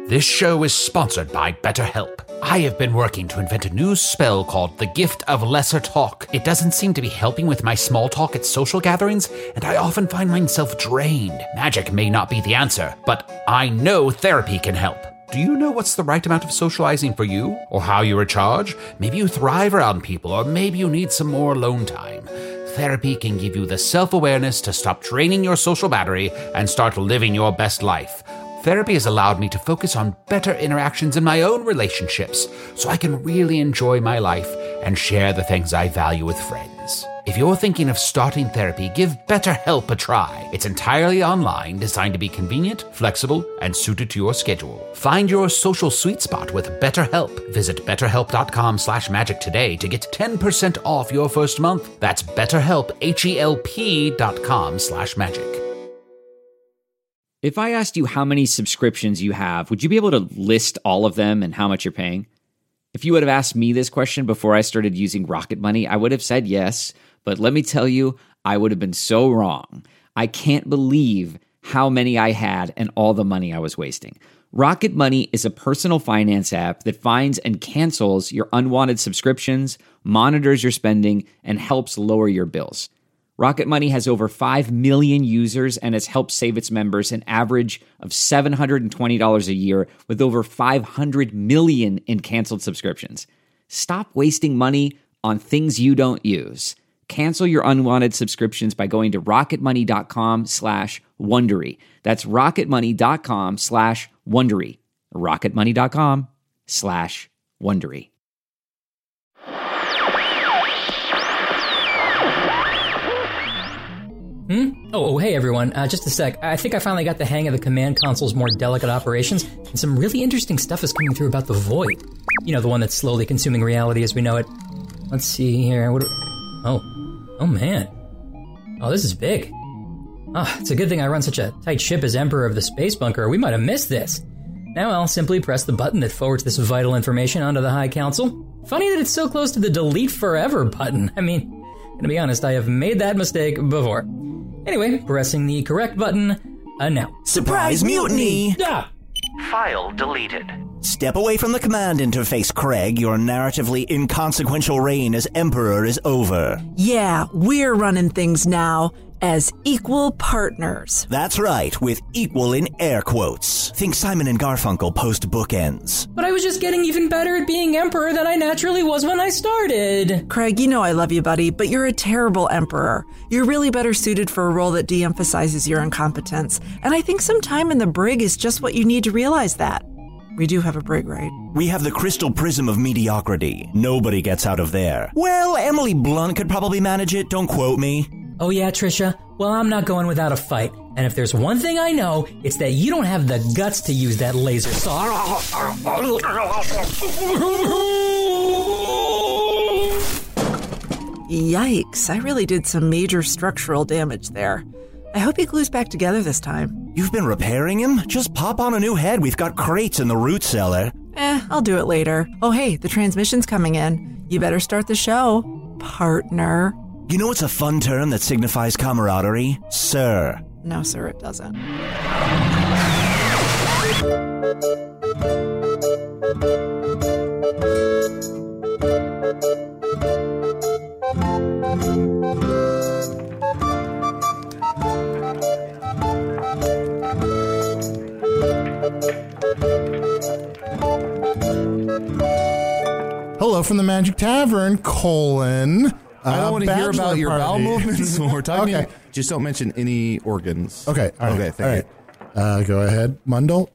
This show is sponsored by BetterHelp. I have been working to invent a new spell called the Gift of Lesser Talk. It doesn't seem to be helping with my small talk at social gatherings, and I often find myself drained. Magic may not be the answer, but I know therapy can help. Do you know what's the right amount of socializing for you? Or how you recharge? Maybe you thrive around people, or maybe you need some more alone time. Therapy can give you the self-awareness to stop draining your social battery and start living your best life. Therapy has allowed me to focus on better interactions in my own relationships, so I can really enjoy my life and share the things I value with friends. If you're thinking of starting therapy, give BetterHelp a try. It's entirely online, designed to be convenient, flexible, and suited to your schedule. Find your social sweet spot with BetterHelp. Visit betterhelp.com/magic today to get 10% off your first month. That's BetterHelp, HELP.com/magic. If I asked you how many subscriptions you have, would you be able to list all of them and how much you're paying? If you would have asked me this question before I started using Rocket Money, I would have said yes, but let me tell you, I would have been so wrong. I can't believe how many I had and all the money I was wasting. Rocket Money is a personal finance app that finds and cancels your unwanted subscriptions, monitors your spending, and helps lower your bills. Rocket Money has over 5 million users and has helped save its members an average of $720 a year with over 500 million in canceled subscriptions. Stop wasting money on things you don't use. Cancel your unwanted subscriptions by going to rocketmoney.com/Wondery. That's rocketmoney.com/Wondery. rocketmoney.com/Wondery. Oh, hey everyone, just a sec. I think I finally got the hang of the command console's more delicate operations, and some really interesting stuff is coming through about the Void. You know, the one that's slowly consuming reality as we know it. Let's see here. Oh man. Oh, this is big. It's a good thing I run such a tight ship as Emperor of the Space Bunker. We might have missed this. Now I'll simply press the button that forwards this vital information onto the High Council. Funny that it's so close to the Delete Forever button. I mean, to be honest, I have made that mistake before. Anyway, pressing the correct button, now. Surprise mutiny! File deleted. Step away from the command interface, Craig. Your narratively inconsequential reign as Emperor is over. Yeah, we're running things now as equal partners. That's right, with equal in air quotes. Think Simon and Garfunkel post bookends. But I was just getting even better at being Emperor than I naturally was when I started. Craig, you know I love you, buddy, but you're a terrible Emperor. You're really better suited for a role that de-emphasizes your incompetence. And I think some time in the brig is just what you need to realize that. We do have a brig, right? We have the crystal prism of mediocrity. Nobody gets out of there. Well, Emily Blunt could probably manage it, don't quote me. Oh yeah, Trisha? Well, I'm not going without a fight. And if there's one thing I know, it's that you don't have the guts to use that laser saw. Yikes, I really did some major structural damage there. I hope he glues back together this time. You've been repairing him? Just pop on a new head. We've got crates in the root cellar. I'll do it later. Oh hey, the transmission's coming in. You better start the show, partner. You know what's a fun term that signifies camaraderie? Sir. No, sir, it doesn't. Hello from the Magic Tavern, I don't want to hear about your bowel movements or talking. Okay. Just don't mention any organs. Okay. All right. Okay. Thank you. Go ahead, Mundle.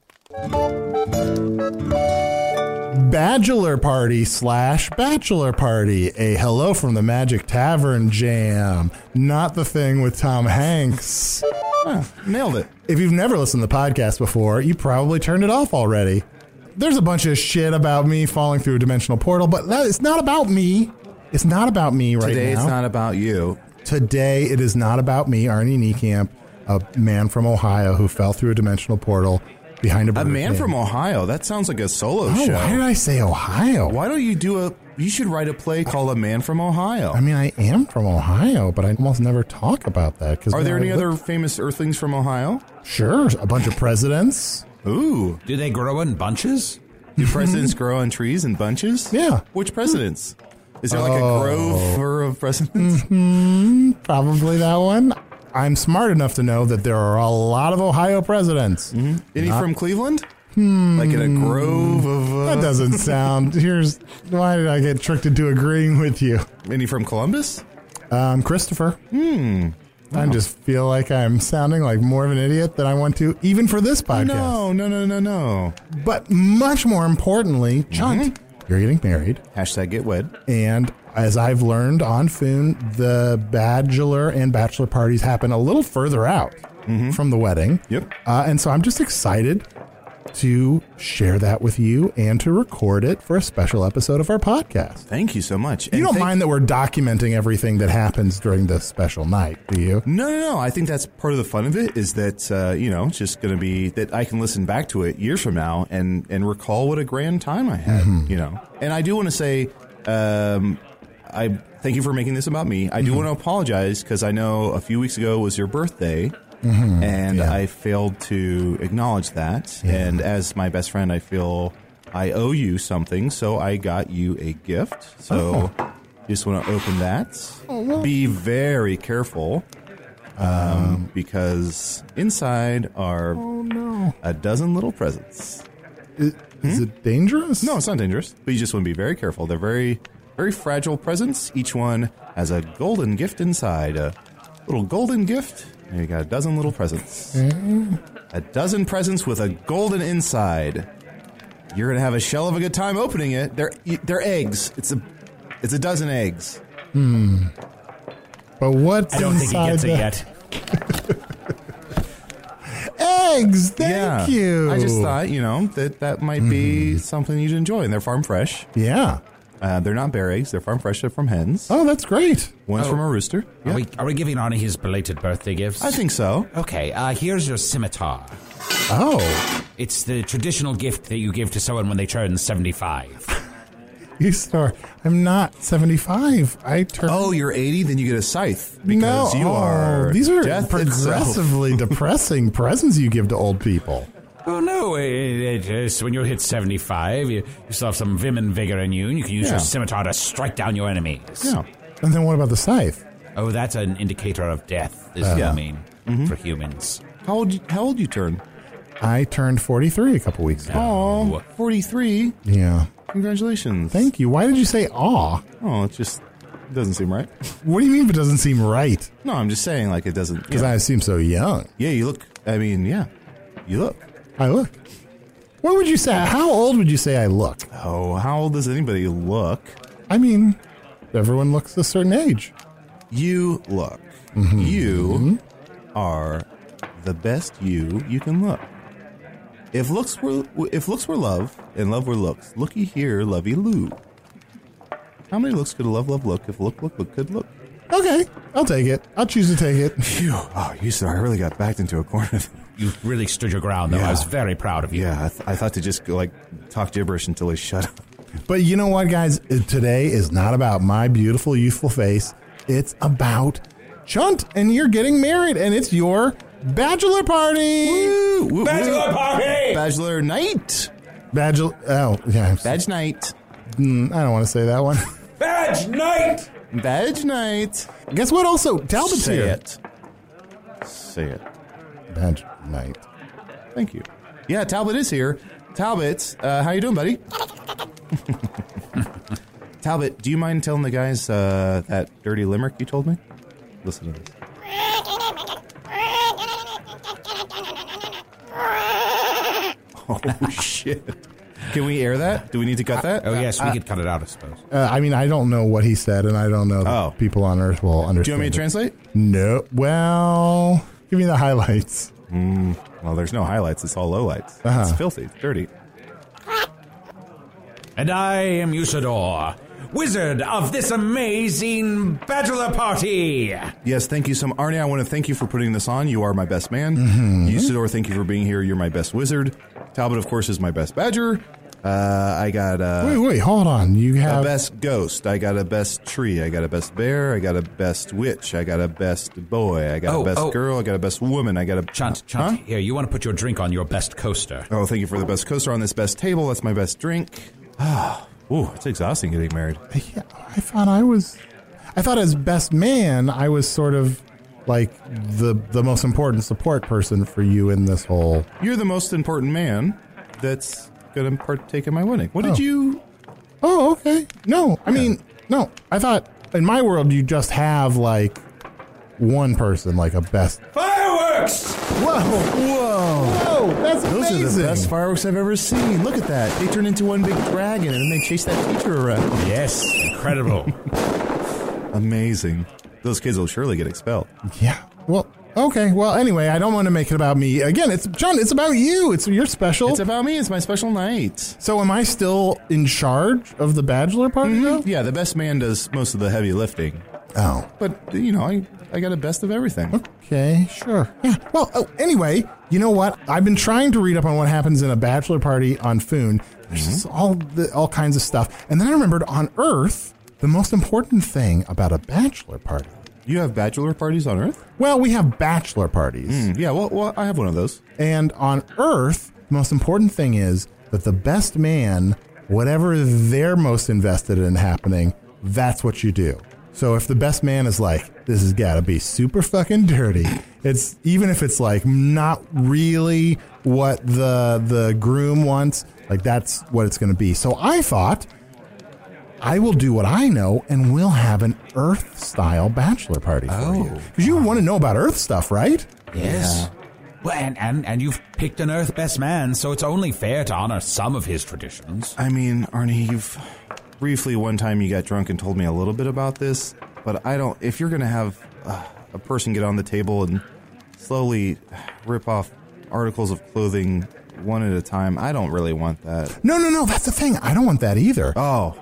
Bachelor party / bachelor party. A hello from the Magic Tavern jam. Not the thing with Tom Hanks. Nailed it. If you've never listened to the podcast before, you probably turned it off already. There's a bunch of shit about me falling through a dimensional portal, but it's not about me. It's not about me right now. Today it's not about you. Today it is not about me, Arnie Niekamp, a man from Ohio who fell through a dimensional portal behind a Burger man King. from Ohio? That sounds like a solo show. Why did I say Ohio? Why don't you you should write a play called A Man from Ohio. I mean, I am from Ohio, but I almost never talk about that. Are there any other famous Earthlings from Ohio? Sure, a bunch of presidents. Ooh. Do they grow in bunches? Do presidents grow on trees in bunches? Yeah. Which presidents? Is there like a grove of presidents? Probably that one. I'm smart enough to know that there are a lot of Ohio presidents. Any from Cleveland? Like in a grove of... That doesn't sound... Why did I get tricked into agreeing with you? Any from Columbus? Christopher. I just feel like I'm sounding like more of an idiot than I want to, even for this podcast. No. But much more importantly, Chunt, you're getting married. Hashtag get wed. And as I've learned on Foon, the bachelor and bachelor parties happen a little further out from the wedding. Yep. And so I'm just excited to share that with you and to record it for a special episode of our podcast. Thank you so much. You don't mind that we're documenting everything that happens during this special night, do you? No. I think that's part of the fun of it is that, it's just going to be that I can listen back to it years from now and recall what a grand time I had, And I do want to say, I thank you for making this about me. I do want to apologize because I know a few weeks ago was your birthday. And I failed to acknowledge that. And as my best friend, I feel I owe you something. So I got you a gift. So just want to open that. Be very careful. Because inside are a dozen little presents. Is it dangerous? No, it's not dangerous. But you just want to be very careful. They're very, very fragile presents. Each one has a golden gift inside. A little golden gift. And you got a dozen little presents. A dozen presents with a golden inside. You're gonna have a shell of a good time opening it. They're eggs. It's a dozen eggs. But what's I don't think he gets it yet? Eggs. Thank you. I just thought that might be something you'd enjoy, and they're farm fresh. Yeah. They're not bear eggs. They're farm fresh. They're from hens. Oh, that's great. One's from a rooster. Yeah. Are we giving Arnie his belated birthday gifts? I think so. Okay, here's your scimitar. Oh. It's the traditional gift that you give to someone when they turn 75. I'm not 75. I turn. Oh, you're 80? Then you get a scythe. Because you are. These are death progressively depressing presents you give to old people. Oh, no. It's when you hit 75, you still have some vim and vigor in you, and you can use your scimitar to strike down your enemies. Yeah. And then what about the scythe? Oh, that's an indicator of death, is what I mean, for humans. How old you turn? I turned 43 a couple weeks ago. Oh, 43. Yeah. Congratulations. Thank you. Why did you say aw? Oh, it doesn't seem right. What do you mean if it doesn't seem right? No, I'm just saying like it doesn't. Because I seem so young. Yeah, you look. I mean, yeah, you look. I look. What would you say? How old would you say I look? Oh, how old does anybody look? I mean, everyone looks a certain age. You look. You are the best you can look. If looks were love and love were looks, looky here, lovey Lou. How many looks could a love look if look could look? Okay, I'll take it. I'll choose to take it. Phew. Oh, I really got backed into a corner. You really stood your ground, though. Yeah. I was very proud of you. Yeah, I thought to just talk gibberish until he shut up. But you know what, guys? Today is not about my beautiful, youthful face. It's about Chunt, and you're getting married, and it's your bachelor party. Woo! Bachelor party! Bachelor night! Oh, yeah. Badge night. I don't want to say that one. Badge night! Badge night. Guess what? Also, Talbot's Say here. Say it. Badge night. Thank you. Yeah, Talbot is here. Talbot, how you doing, buddy? Talbot, do you mind telling the guys that dirty limerick you told me? Listen to this. Oh, shit. Can we air that? Do we need to cut that? Oh, yes, we could cut it out, I suppose. I mean, I don't know what he said, and I don't know that people on Earth will understand. Do you want me to translate? No. Well, give me the highlights. Well, there's no highlights. It's all lowlights. It's filthy. It's dirty. And I am Usador, wizard of this amazing bachelor party. Yes, thank you so much. Arnie, I want to thank you for putting this on. You are my best man. Usador, thank you for being here. You're my best wizard. Talbot, of course, is my best badger. I got Wait, hold on. You a have best ghost. I got a best tree. I got a best bear. I got a best witch. I got a best boy. I got a best girl. I got a best woman. I got a... Chunt, Huh? here, you want to put your drink on your best coaster. Oh, thank you for the best coaster on this best table. That's my best drink. Ooh, it's exhausting getting married. Yeah, I thought as best man, I was sort of like the most important support person for you in this whole... You're the most important man that's going to partake in my wedding. What did you... Oh, okay. No, I mean, no. I thought in my world you just have like one person, like a best... Fireworks! Whoa, that's Those amazing. are the best fireworks I've ever seen. Look at that. They turn into one big dragon and then they chase that teacher around. Yes, incredible. Amazing. Those kids will surely get expelled. Yeah. Well, okay. Well, anyway, I don't want to make it about me. Again, it's John, it's about you. You're special. It's about me. It's my special night. So am I still in charge of the bachelor party now? Yeah, the best man does most of the heavy lifting. Oh. But, you know, I got a best of everything. Okay, sure. Yeah. Well, anyway, you know what? I've been trying to read up on what happens in a bachelor party on Foon. There's just all kinds of stuff. And then I remembered on Earth, the most important thing about a bachelor party. You have bachelor parties on Earth? Well, we have bachelor parties. Yeah, well, I have one of those. And on Earth, the most important thing is that the best man, whatever they're most invested in happening, that's what you do. So if the best man is like, this has got to be super fucking dirty, it's even if it's like not really what the groom wants, like that's what it's going to be. So I thought I will do what I know and we'll have an Earth style bachelor party for you. Because you want to know about Earth stuff, right? Yes. Well, and you've picked an Earth best man, so it's only fair to honor some of his traditions. I mean, Arnie, you've briefly one time you got drunk and told me a little bit about this, but I don't... If you're going to have a person get on the table and slowly rip off articles of clothing one at a time, I don't really want that. No, that's the thing. I don't want that either. Oh.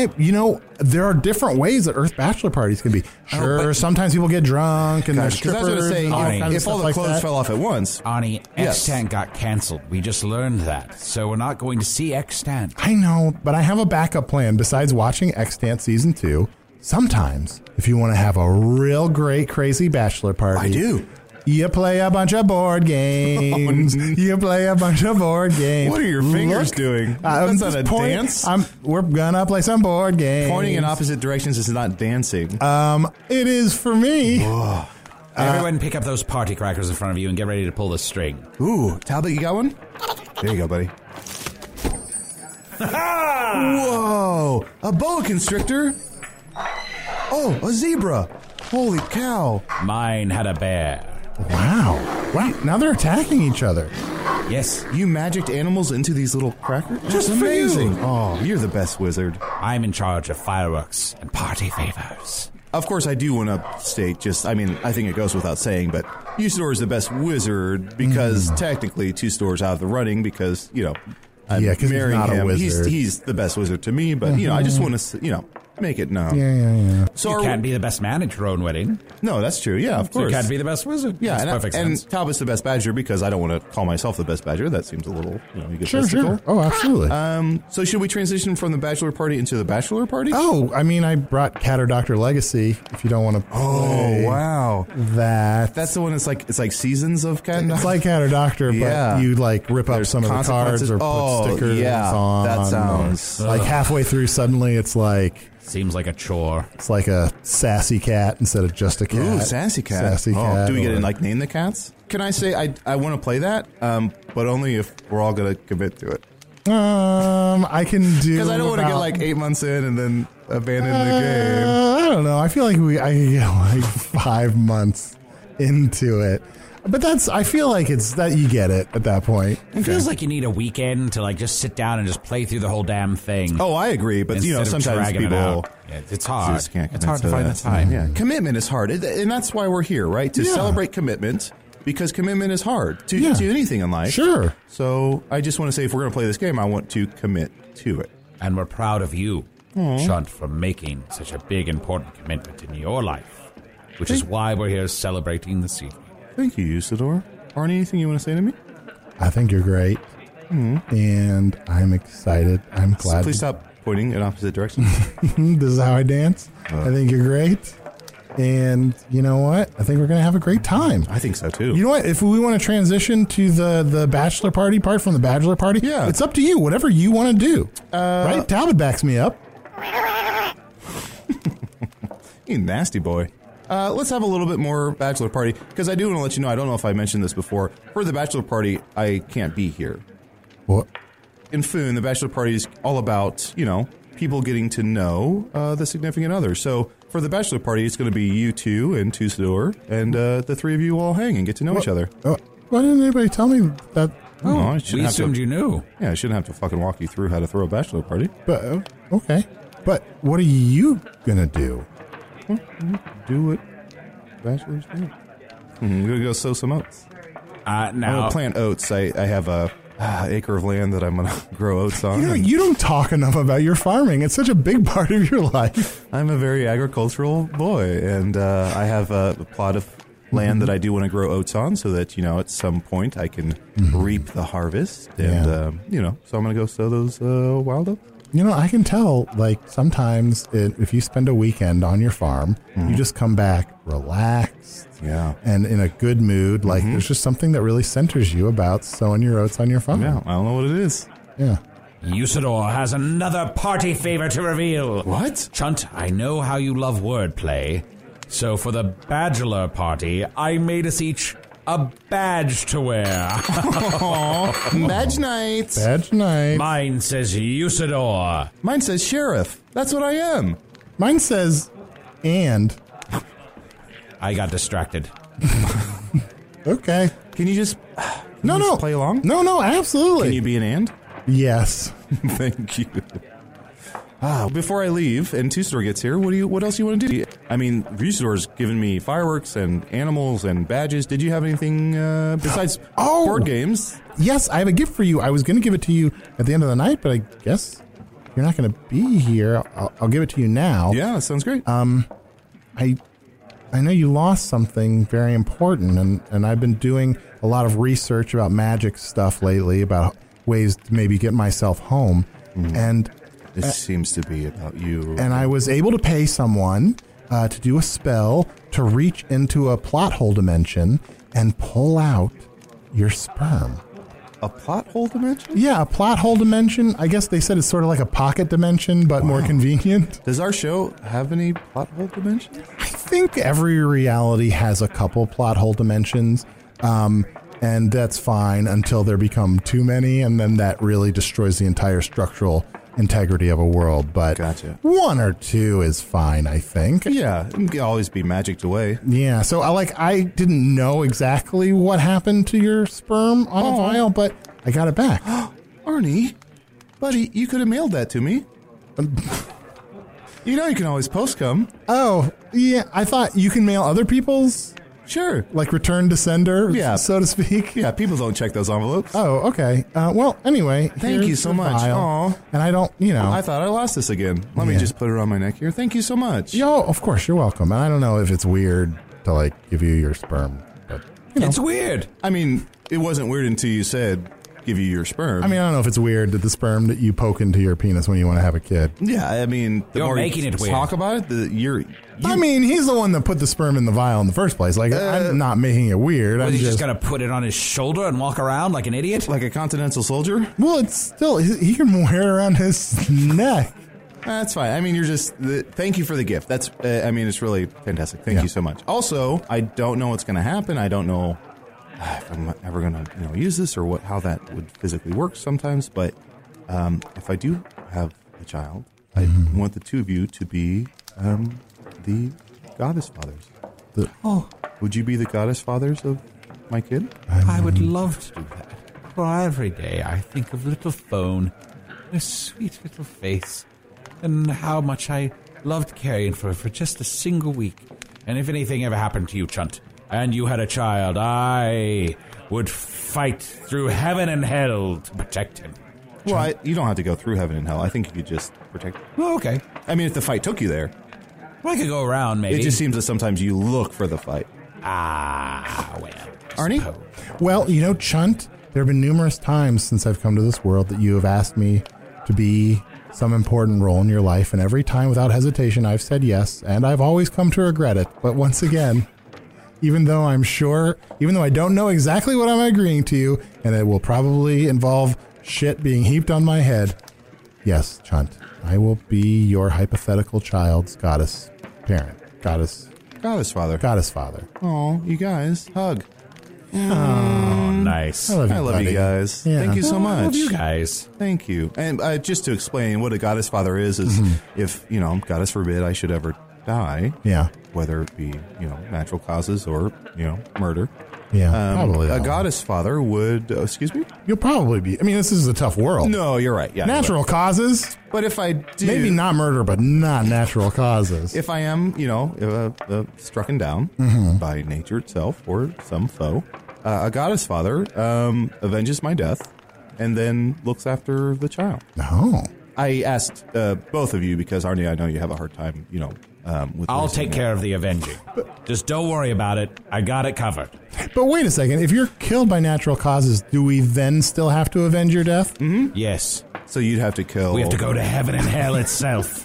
There are different ways that Earth bachelor parties can be. Sure, sometimes people get drunk and there's Because I was strippers. going to say, and all Arnie, kinds of if all stuff the like clothes that. fell off at once... Arnie, Yes. Extant got canceled. We just learned that. So we're not going to see Extant. I know, but I have a backup plan besides watching Extant Season 2. Sometimes, if you want to have a real great, crazy bachelor party... I do. You play a bunch of board games. You play a bunch of board games. What are your fingers doing? That's not a dance. We're gonna play some board games. Pointing in opposite directions is not dancing. It is for me. Everyone pick up those party crackers in front of you and get ready to pull the string. Ooh, Talbot, you got one? There you go, buddy. Whoa! A boa constrictor? Oh, a zebra! Holy cow! Mine had a bear. Wow. Now they're attacking each other. Yes, You magicked animals into these little crackers? Just That's for you. amazing. Oh, you're the best wizard. I'm in charge of fireworks and party favors. Of course, I do want to state I think it goes without saying, but Usador is the best wizard because technically Two Store's out of the running because, I'm 'cause he's marrying not a him. wizard. He's the best wizard to me, but, I just want to, make it known. Yeah. So You can't be the best man at your own wedding. No, that's true. Yeah, of So you course. can't be the best wizard. Yeah, Makes and, perfect and sense. Talbot's the best badger because I don't want to call myself the best badger. That seems a little, egotistical. Sure. Oh, absolutely. So should we transition from the bachelor party into the bachelor party? Oh, I mean, I brought Cat or Doctor Legacy. If you don't want to play wow. that, That's the one that's like, it's like seasons of cat and it's like Cat or Doctor, but Yeah. you like rip up There's some of the cards consequences. or put Oh, stickers yeah. on. That sounds- like halfway through, suddenly it's like Seems like a chore. a sassy cat instead of just a cat. Ooh, sassy cat. Sassy cat. Do we get or- to like name the cats? Can I say I want to play that, but only if we're all going to commit to it? I can do Because I don't want to get about- like 8 months in and then abandon the game. I don't know. I feel like I can get like 5 months into it. But I feel like it's that you get it at that point. It feels like you need a weekend to just sit down and just play through the whole damn thing. Oh, I agree, but instead of sometimes dragging it people out. Yeah, it's hard. just can't It's commit hard to find the that. time. Yeah, commitment is hard, and that's why we're here, right? To Yeah. celebrate commitment, because commitment is hard to Yeah. anything in life. Sure. So I just want to say, if we're going to play this game, I want to commit to it. And we're proud of you, Chunt, for making such a big, important commitment in your life, which is why we're here celebrating this evening. Thank you, Usador. Arnie, anything you want to say to me? I think you're great. and I'm excited. I'm glad. Please stop pointing in opposite directions. This is how I dance. I think you're great. And you know what? I think we're going to have a great time. I think so, too. You know what? If we want to transition to the bachelor party part from the bachelor party, yeah, it's up to you. Whatever you want to do. Right? Talbot backs me up. You nasty boy. Let's have a little bit more bachelor party, because I do want to let you know, I don't know if I mentioned this before, for the bachelor party, I can't be here. What? In Foon, the bachelor party is all about, people getting to know the significant other. So for the bachelor party, it's going to be you two and Tusador, and the three of you all hang and get to know each other. Why didn't anybody tell me that? I we assumed you knew. Yeah, I shouldn't have to fucking walk you through how to throw a bachelor party. But okay. But what are you going to do? Do what bachelors do. I'm going to go sow some oats. I'm Now, going to plant oats. I have a acre of land that I'm going to grow oats on. You don't talk enough about your farming. It's such a big part of your life. I'm a very agricultural boy, and I have a plot of land that I do want to grow oats on, so that at some point I can reap the harvest. And so I'm going to go sow those wild oats. I can tell, sometimes if you spend a weekend on your farm, you just come back relaxed and in a good mood. There's just something that really centers you about sowing your oats on your farm. Yeah, I don't know what it is. Yeah. Usador has another party favor to reveal. What? Chunt, I know how you love wordplay. So for the bachelor party, I made us each a badge to wear. Badge night. Badge night. Mine says Usador. Mine says sheriff. That's what I am. Mine says, and. I got distracted. Okay. Can you just No. play along? No, absolutely. Can you be an and? Yes. Thank you. Before I leave and Tusador gets here, what else do you want to do? I mean, Usador's given me fireworks and animals and badges. Did you have anything besides board games? Yes, I have a gift for you. I was going to give it to you at the end of the night, but I guess you're not going to be here. I'll give it to you now. Yeah, that sounds great. I know you lost something very important, and I've been doing a lot of research about magic stuff lately, about ways to maybe get myself home, and this seems to be about you. And I was able to pay someone to do a spell to reach into a plot hole dimension and pull out your sperm. A plot hole dimension? Yeah, a plot hole dimension. I guess they said it's sort of like a pocket dimension, but more convenient. Does our show have any plot hole dimensions? I think every reality has a couple plot hole dimensions, and that's fine until there become too many, and then that really destroys the entire structural integrity of a world. But Gotcha. One or two is fine, I think. Yeah, it can always be magicked away. Yeah, so I didn't know exactly what happened to your sperm on a vial, but I got it back. Arnie, buddy, you could have mailed that to me. You can always post come. Oh, yeah, I thought you can mail other people's? Sure. Like return to sender, so to speak? Yeah, people don't check those envelopes. Oh, okay. Well, anyway. Thank you so much. Aw. And I don't, I thought I lost this again. Let me just put it around my neck here. Thank you so much. Yo, of course, you're welcome. And I don't know if it's weird to, give you your sperm. But, It's weird. I mean, it wasn't weird until you said, give you your sperm. I mean, I don't know if it's weird that the sperm that you poke into your penis when you want to have a kid. Yeah, I mean, the You're more making you it weird. talk about it, I mean, he's the one that put the sperm in the vial in the first place. I'm not making it weird. Was I'm he just going to put it on his shoulder and walk around like an idiot? like a continental soldier. Well, it's still, he can wear it around his neck. That's fine. I mean, thank you for the gift. That's, it's really fantastic. Thank you so much. Also, I don't know what's going to happen. I don't know if I'm ever going to, use this or how that would physically work sometimes. But if I do have a child, I want the two of you to be the goddess fathers. Would you be the goddess fathers of my kid? I would love to do that. For every day I think of little Phone, a sweet little face, and how much I loved caring for her for just a single week. And if anything ever happened to you, Chunt, and you had a child, I would fight through heaven and hell to protect him. Well, you don't have to go through heaven and hell. I think you could just protect. Oh, okay. I mean, if the fight took you there. Well, I could go around, maybe. It just seems that sometimes you look for the fight. Well. Arnie? suppose. Well, Chunt, There have been numerous times since I've come to this world that you have asked me to be some important role in your life, and every time without hesitation I've said yes, and I've always come to regret it. But once again, even though I don't know exactly what I'm agreeing to, and it will probably involve shit being heaped on my head, yes, Chunt, I will be your hypothetical child's goddess parent. Goddess father. Oh, you guys, hug. Oh, nice. I love you guys. Yeah. Thank you so much. I love you guys. Thank you. And just to explain what a goddess father is if, goddess forbid I should ever die. Yeah. Whether it be, natural causes or, murder. Yeah, probably. A goddess father would, excuse me? You'll probably be. I mean, this is a tough world. No, you're right. Yeah, natural causes. But if I do. Maybe not murder, but not natural causes. If I am, struck down by nature itself or some foe, a goddess father avenges my death and then looks after the child. Oh. I asked both of you because, Arnie, I know you have a hard time, with I'll take care of the avenging. Just don't worry about it. I got it covered. But wait a second. If you're killed by natural causes, do we then still have to avenge your death? Mm-hmm. Yes. So you'd have to kill... We have to go to heaven and hell itself.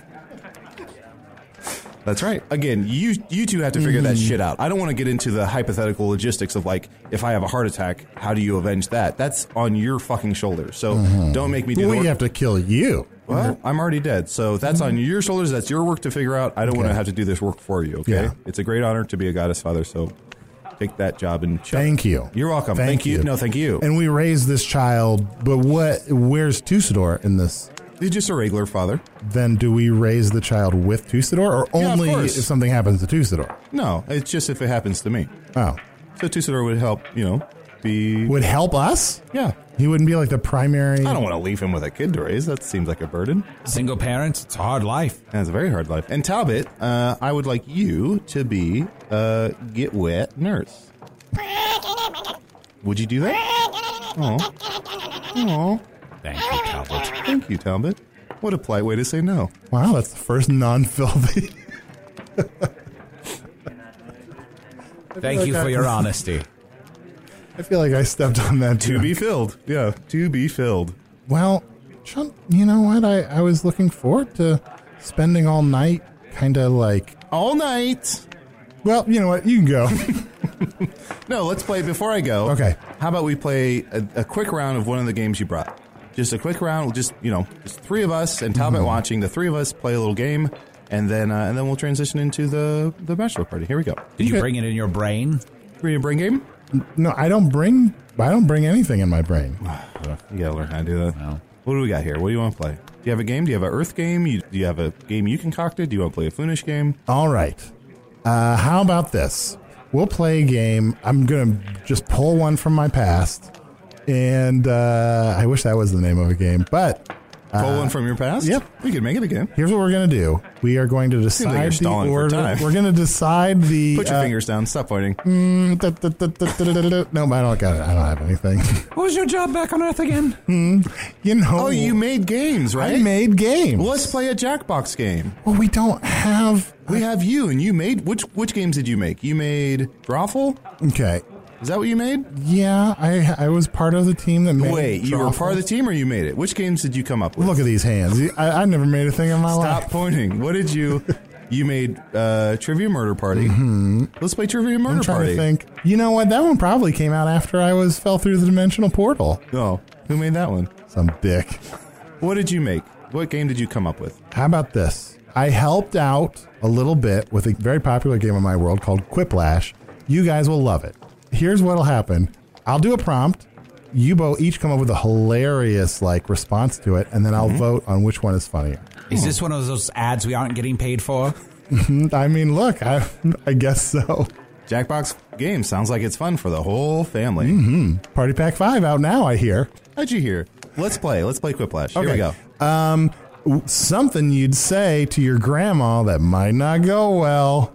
That's right. Again, you two have to figure that shit out. I don't want to get into the hypothetical logistics of, if I have a heart attack, how do you avenge that? That's on your fucking shoulders. So don't make me do We have to kill you. Well, I'm already dead. So that's on your shoulders. That's your work to figure out. I don't want to have to do this work for you, okay? Yeah. It's a great honor to be a goddess father, so take that job and check. Thank you. You're welcome. Thank you. No, thank you. And we raised this child, but where's Tusador in this? He's just a regular father. Then do we raise the child with Tusador, or only if something happens to Tusador? No, it's just if it happens to me. Oh. So Tusador would help, be... Would help us? Yeah. He wouldn't be like the primary... I don't want to leave him with a kid to raise. That seems like a burden. Single parents, it's a hard life. It's a very hard life. And Talbot, I would like you to be get wet nurse. Would you do that? Oh. Thank you, Talbot. Thank you, Talbot. What a polite way to say no. Wow, that's the first non-filthy... Thank you for your honesty. I feel like I stepped on that too. To be filled. Yeah, to be filled. Well, Chunt, you know what? I was looking forward to spending all night kind of like... All night? Well, you know what? You can go. No, let's play before I go. Okay. How about we play a quick round of one of the games you brought? Just a quick round, just three of us and Talbot watching. The three of us play a little game, and then we'll transition into the bachelor party. Here we go. Did you bring it in your brain? Bring a brain game? No, I don't bring anything in my brain. You gotta learn how to do that. No. What do we got here? What do you want to play? Do you have a game? Do you have an Earth game? Do you have a game you concocted? Do you want to play a Foonish game? All right. How about this? We'll play a game. I'm going to just pull one from my past. And I wish that was the name of a game. But... Pull one from your past? Yep. We could make it a game. Here's what we're going to do. We are going to decide the order. We're going to decide the... Put your fingers down. Stop pointing. No, I don't got it. I don't have anything. What was your job back on Earth again? Oh, you made games, right? I made games. Well, let's play a Jackbox game. Well, we don't have... We have you, and you made... Which games did you make? You made Drawful? Okay. Is that what you made? Yeah, I was part of the team that made Wait, you were part of the team or you made it? Which games did you come up with? Look at these hands. I never made a thing in my life. Stop pointing. What did you... You made Trivia Murder Party. Mm-hmm. Let's play Trivia Murder Party. I'm trying to think. You know what? That one probably came out after I fell through the dimensional portal. Oh, who made that one? Some dick. What did you make? What game did you come up with? How about this? I helped out a little bit with a very popular game in my world called Quiplash. You guys will love it. Here's what'll happen. I'll do a prompt. You both each come up with a hilarious response to it, and then I'll vote on which one is funnier. Is this one of those ads we aren't getting paid for? I mean, look, I guess so. Jackbox game sounds like it's fun for the whole family. Mm-hmm. Party Pack 5 out now, I hear. How'd you hear? Let's play. Let's play Quiplash. Okay. Here we go. Something you'd say to your grandma that might not go well.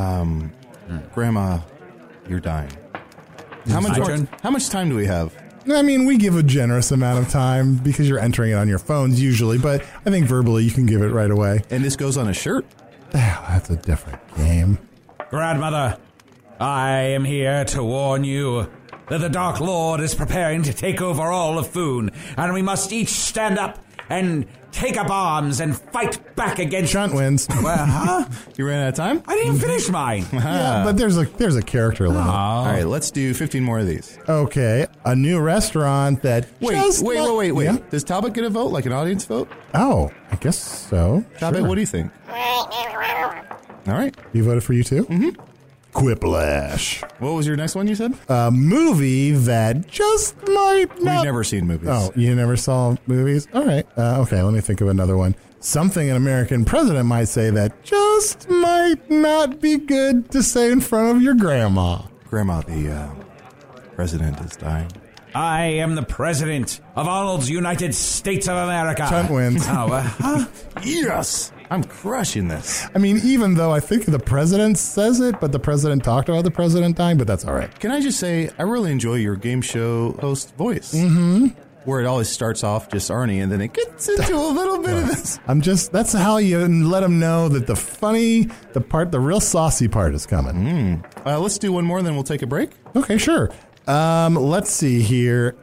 Grandma, you're dying. How much time do we have? I mean, we give a generous amount of time because you're entering it on your phones usually, but I think verbally you can give it right away. And this goes on a shirt? That's a different game. Grandmother, I am here to warn you that the Dark Lord is preparing to take over all of Foon, and we must each stand up and take up arms and fight back against... Chunt wins. Well, huh? You ran out of time? I didn't finish mine. Yeah, but there's a character limit. All right, let's do 15 more of these. Okay, a new restaurant that Wait. Yeah? Does Talbot get a vote, like an audience vote? Oh, I guess so. Talbot, Sure. what do you think? All right. You voted for you too? Mm-hmm. Quiplash. What was your next one you said? A movie that just might not... We've never seen movies. Oh, you never saw movies? All right. Okay, let me think of another one. Something an American president might say that just might not be good to say in front of your grandma. Grandma, the president is dying. I am the president of Arnold's United States of America. Chunt wins. Yes! I'm crushing this. I mean, even though I think the president says it, but the president talked about the president dying, but that's all right. Can I just say, I really enjoy your game show host voice. Mm-hmm. Where it always starts off just Arnie, and then it gets into a little bit of this. That's how you let them know that the real saucy part is coming. Let's do one more, then we'll take a break. Okay, sure. Let's see here.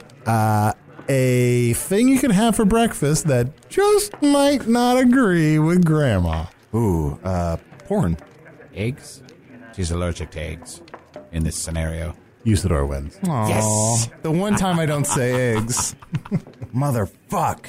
A thing you can have for breakfast that just might not agree with Grandma. Ooh, porn. Eggs? She's allergic to eggs in this scenario. Usador wins. Aww. Yes! The one time I don't say eggs. Motherfuck.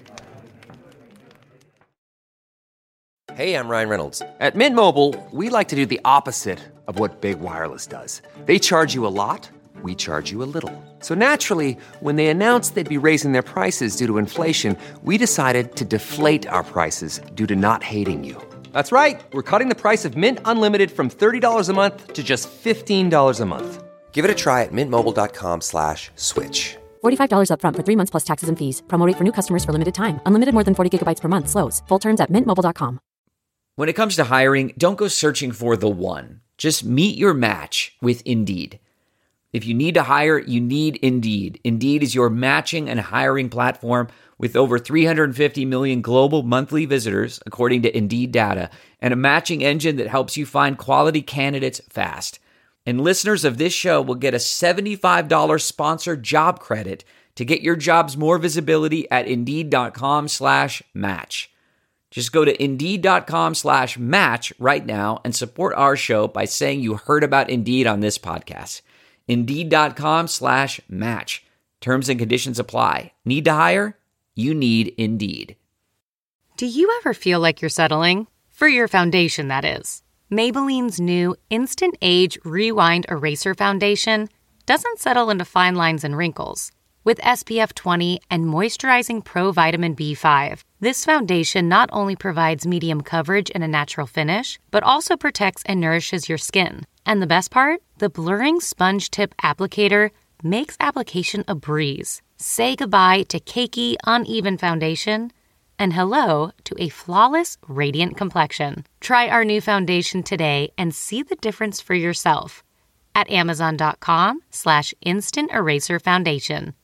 Hey, I'm Ryan Reynolds. At Mint Mobile, we like to do the opposite of what Big Wireless does. They charge you a lot, we charge you a little. So naturally, when they announced they'd be raising their prices due to inflation, we decided to deflate our prices due to not hating you. That's right. We're cutting the price of Mint Unlimited from $30 a month to just $15 a month. Give it a try at mintmobile.com/switch. $45 up front for 3 months plus taxes and fees. Promo rate for new customers for limited time. Unlimited more than 40 gigabytes per month. Slows full terms at mintmobile.com. When it comes to hiring, don't go searching for the one. Just meet your match with Indeed. If you need to hire, you need Indeed. Indeed is your matching and hiring platform with over 350 million global monthly visitors, according to Indeed data, and a matching engine that helps you find quality candidates fast. And listeners of this show will get a $75 sponsored job credit to get your jobs more visibility at Indeed.com/match. Just go to Indeed.com/match right now and support our show by saying you heard about Indeed on this podcast. Indeed.com/match. Terms and conditions apply. Need to hire? You need Indeed. Do you ever feel like you're settling? For your foundation, that is. Maybelline's new Instant Age Rewind Eraser Foundation doesn't settle into fine lines and wrinkles. With SPF 20 and moisturizing Pro Vitamin B5, this foundation not only provides medium coverage and a natural finish, but also protects and nourishes your skin. And the best part? The blurring sponge tip applicator makes application a breeze. Say goodbye to cakey, uneven foundation and hello to a flawless, radiant complexion. Try our new foundation today and see the difference for yourself at Amazon.com/Instant Eraser Foundation.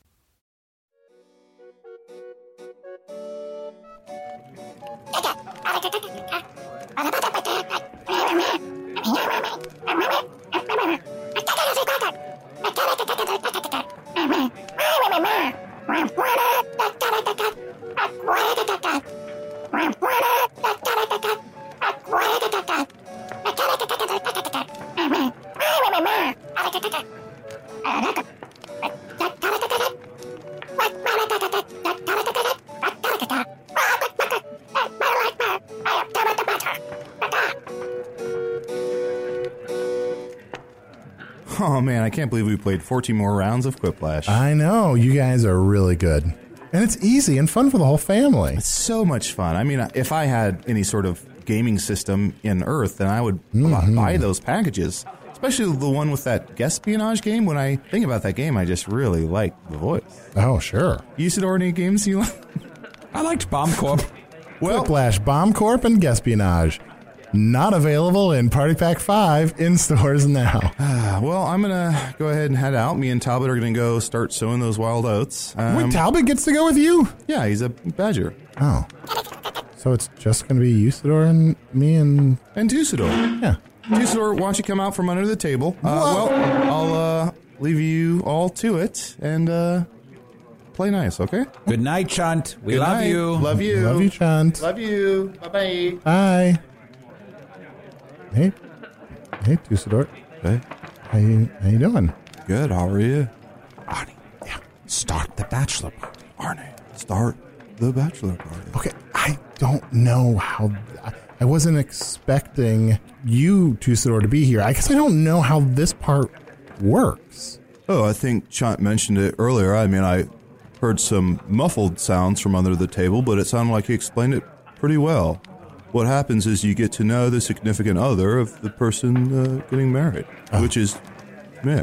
Oh, man, I can't believe we played 14 more rounds of Quiplash. I know. You guys are really good. And it's easy and fun for the whole family. It's so much fun. I mean, if I had any sort of gaming system in Earth, then I would buy those packages, especially the one with that Guespionage game. When I think about that game, I just really like the voice. Oh, sure. Usador, any games you like? I liked Bomb Corp. Quiplash, Bomb Corp, and Guespionage. Not available in Party Pack 5 in stores now. Well, I'm going to go ahead and head out. Me and Talbot are going to go start sowing those wild oats. Wait, Talbot gets to go with you? Yeah, he's a badger. Oh. So it's just going to be Usador and me and Tusador. Yeah. Tusador, why don't you come out from under the table? Well, leave you all to it and play nice, okay? Good night, Chunt. We Good love night. you. Love you. Love you, Chunt. Love you. Bye-bye. Bye. Hey, Tussador. Hey. How you doing? Good. How are you? Arnie, start the bachelor party. Arnie, start the bachelor party. Okay, I don't know how. I wasn't expecting you, Tussador, to be here. I guess I don't know how this part works. Oh, I think Chunt mentioned it earlier. I mean, I heard some muffled sounds from under the table, but it sounded like he explained it pretty well. What happens is you get to know the significant other of the person getting married, which is me.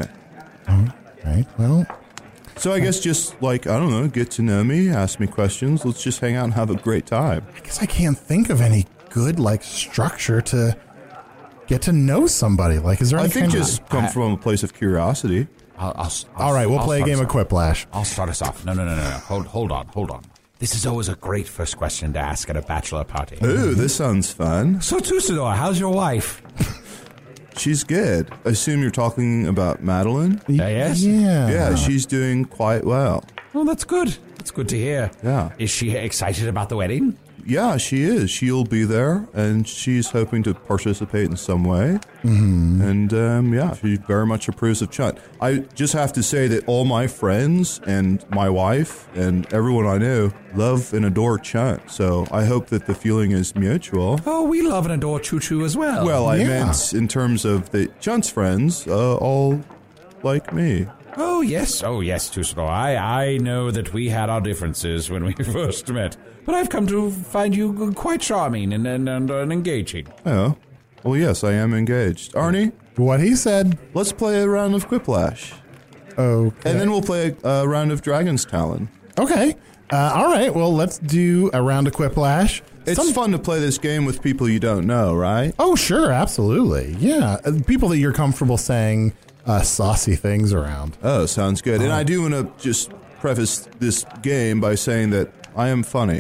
Right, well. So I guess just like, I don't know, get to know me, ask me questions, let's just hang out and have a great time. I guess I can't think of any good, structure to get to know somebody. Is there any I think kind just come from a place of curiosity. All right, we'll play a game of Quiplash. I'll start us off. No. Hold on. This is always a great first question to ask at a bachelor party. Ooh, this sounds fun. So, Tussador, how's your wife? She's good. I assume you're talking about Madeline? Yes? Yeah, she's doing quite well. Oh, that's good. That's good to hear. Yeah. Is she excited about the wedding? Yeah, she is. She'll be there, and she's hoping to participate in some way. Mm-hmm. And, she very much approves of Chunt. I just have to say that all my friends and my wife and everyone I know love and adore Chunt, so I hope that the feeling is mutual. Oh, we love and adore Choo Choo as well. Well, I meant in terms of the Chunt's friends, all like me. Oh, yes, Tussador. I know that we had our differences when we first met, but I've come to find you quite charming and engaging. Oh, well, yes, I am engaged. Arnie? What he said. Let's play a round of Quiplash. Okay. And then we'll play a round of Dragon's Talon. Okay. All right, well, let's do a round of Quiplash. It's fun to play this game with people you don't know, right? Oh, sure, absolutely. Yeah, people that you're comfortable saying saucy things around. Oh, sounds good. And I do want to just preface this game by saying that I am funny.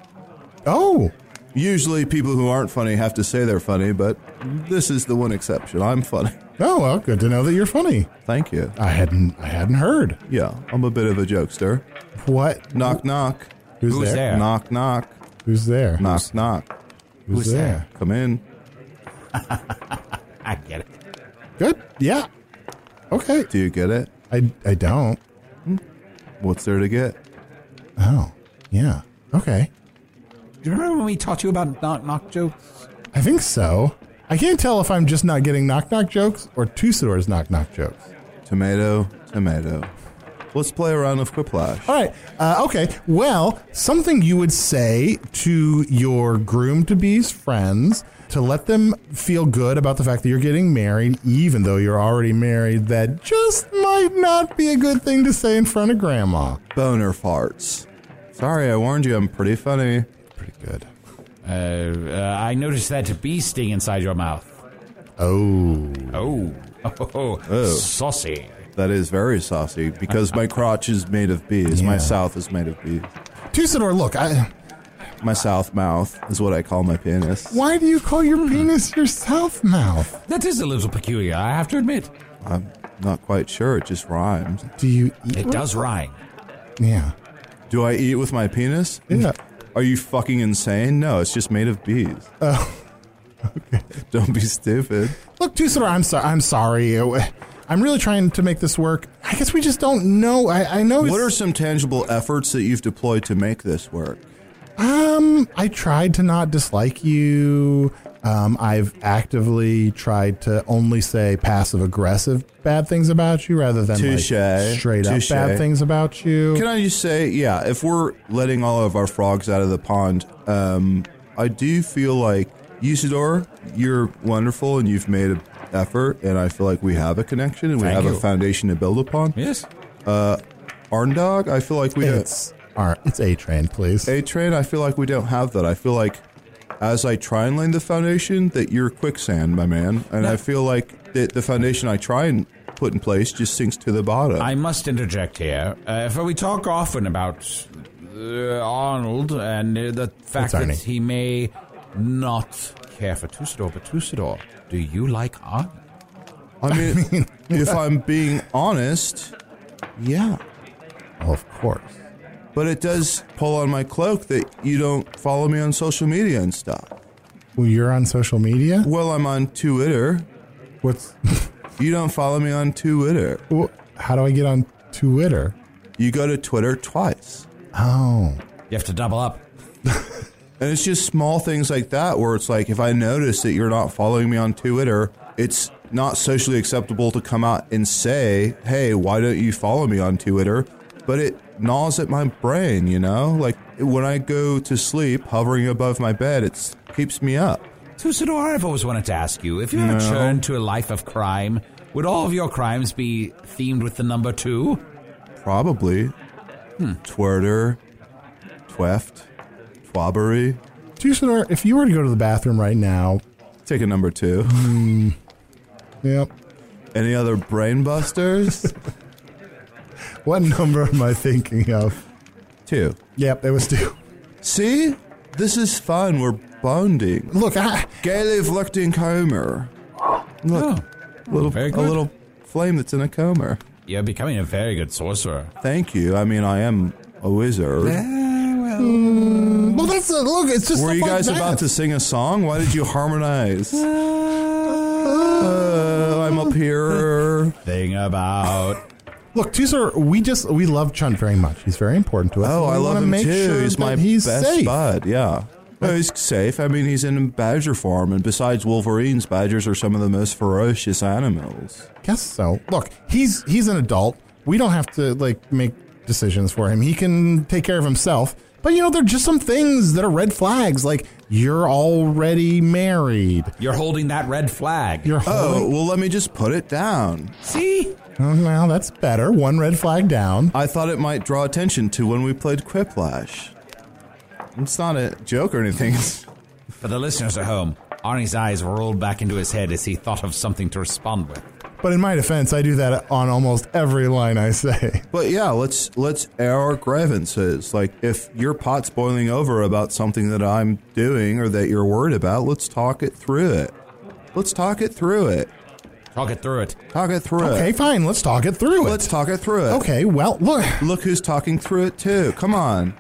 Oh. Usually people who aren't funny have to say they're funny, but this is the one exception. I'm funny. Oh, well, good to know that you're funny. Thank you. I hadn't heard. Yeah, I'm a bit of a jokester. What? Knock, knock. Who's there? Knock, knock. Who's there? Knock, knock. Who's there? Come in. I get it. Good. Yeah. Okay. Do you get it? I don't. What's there to get? Oh, yeah. Okay. Do you remember when we taught you about knock jokes? I think so. I can't tell if I'm just not getting knock jokes or Tussador's knock jokes. Tomato, tomato. Let's play a round of Quiplash. All right. Okay. Well, something you would say to your groom-to-be's friends to let them feel good about the fact that you're getting married, even though you're already married, that just might not be a good thing to say in front of Grandma. Boner farts. Sorry, I warned you. I'm pretty funny. Pretty good. I noticed that bee sting inside your mouth. Oh. Saucy. That is very saucy because my crotch is made of bees. My south is made of bees. Tussador, look, my south mouth is what I call my penis. Why do you call your penis your south mouth? That is a little peculiar, I have to admit. I'm not quite sure. It just rhymes. Do you eat It does rhyme. Yeah. Do I eat with my penis? Yeah. Are you fucking insane? No, it's just made of bees. Oh. Okay. Don't be stupid. Look, Tussador, I'm sorry. I'm really trying to make this work. I guess we just don't know. I know. What are some tangible efforts that you've deployed to make this work? I tried to not dislike you. I've actively tried to only say passive-aggressive bad things about you rather than straight-up bad things about you. Can I just say, yeah, if we're letting all of our frogs out of the pond, I do feel like, Usador, you're wonderful and you've made an effort, and I feel like we have a connection and we have a foundation to build upon. Yes. Arndog, I feel like we It's A-Train, please. A-Train, I feel like we don't have that. I feel like as I try and lay the foundation, that you're quicksand, my man. And I feel like the foundation I try and put in place just sinks to the bottom. I must interject here. For we talk often about Arnold and the fact that he may not care for Tussador, but Tussador, do you like Arnold? I mean, if I'm being honest, yeah. Well, of course. But it does pull on my cloak that you don't follow me on social media and stuff. Well, you're on social media? Well, I'm on Twitter. What's... You don't follow me on Twitter. Well, how do I get on Twitter? You go to Twitter twice. Oh. You have to double up. And it's just small things like that where it's like, if I notice that you're not following me on Twitter, it's not socially acceptable to come out and say, hey, why don't you follow me on Twitter? But it gnaws at my brain, you know? Like, when I go to sleep, hovering above my bed, it keeps me up. Tusador, I've always wanted to ask you, if you ever turned to a life of crime, would all of your crimes be themed with the number 2? Probably. Twitter, Tweft, Twabbery. Tusador, if you were to go to the bathroom right now... Take a number 2. Yep. Any other brain busters? What number am I thinking of? 2. Yep, it was 2. See? This is fun. We're bonding. Look, Gaeliv Luchting Comer. Look. A little flame that's in a comber. You're becoming a very good sorcerer. Thank you. I mean, I am a wizard. Well, that's look. It's just. Were you guys about to sing a song? Why did you harmonize? I'm up here. Thing about. Look, Tusador, we love Chunt very much. He's very important to us. Oh, I love him make too. Sure he's my he's best safe. bud. Yeah. No, he's safe. I mean, he's in a badger farm, and besides wolverines, badgers are some of the most ferocious animals. Guess so. Look, he's an adult. We don't have to make decisions for him. He can take care of himself. But there are just some things that are red flags. Like you're already married. You're holding that red flag. Well, let me just put it down. See? Well, that's better. One red flag down. I thought it might draw attention to when we played Quiplash. It's not a joke or anything. For the listeners at home, Arnie's eyes rolled back into his head as he thought of something to respond with. But in my defense, I do that on almost every line I say. But yeah, let's air our grievances. Like, if your pot's boiling over about something that I'm doing or that you're worried about, let's talk it through it. Let's talk it through it. Talk it through it. Talk it through it. Okay, fine. Let's talk it through it. Let's talk it through it. Okay, well, look who's talking through it too. Come on.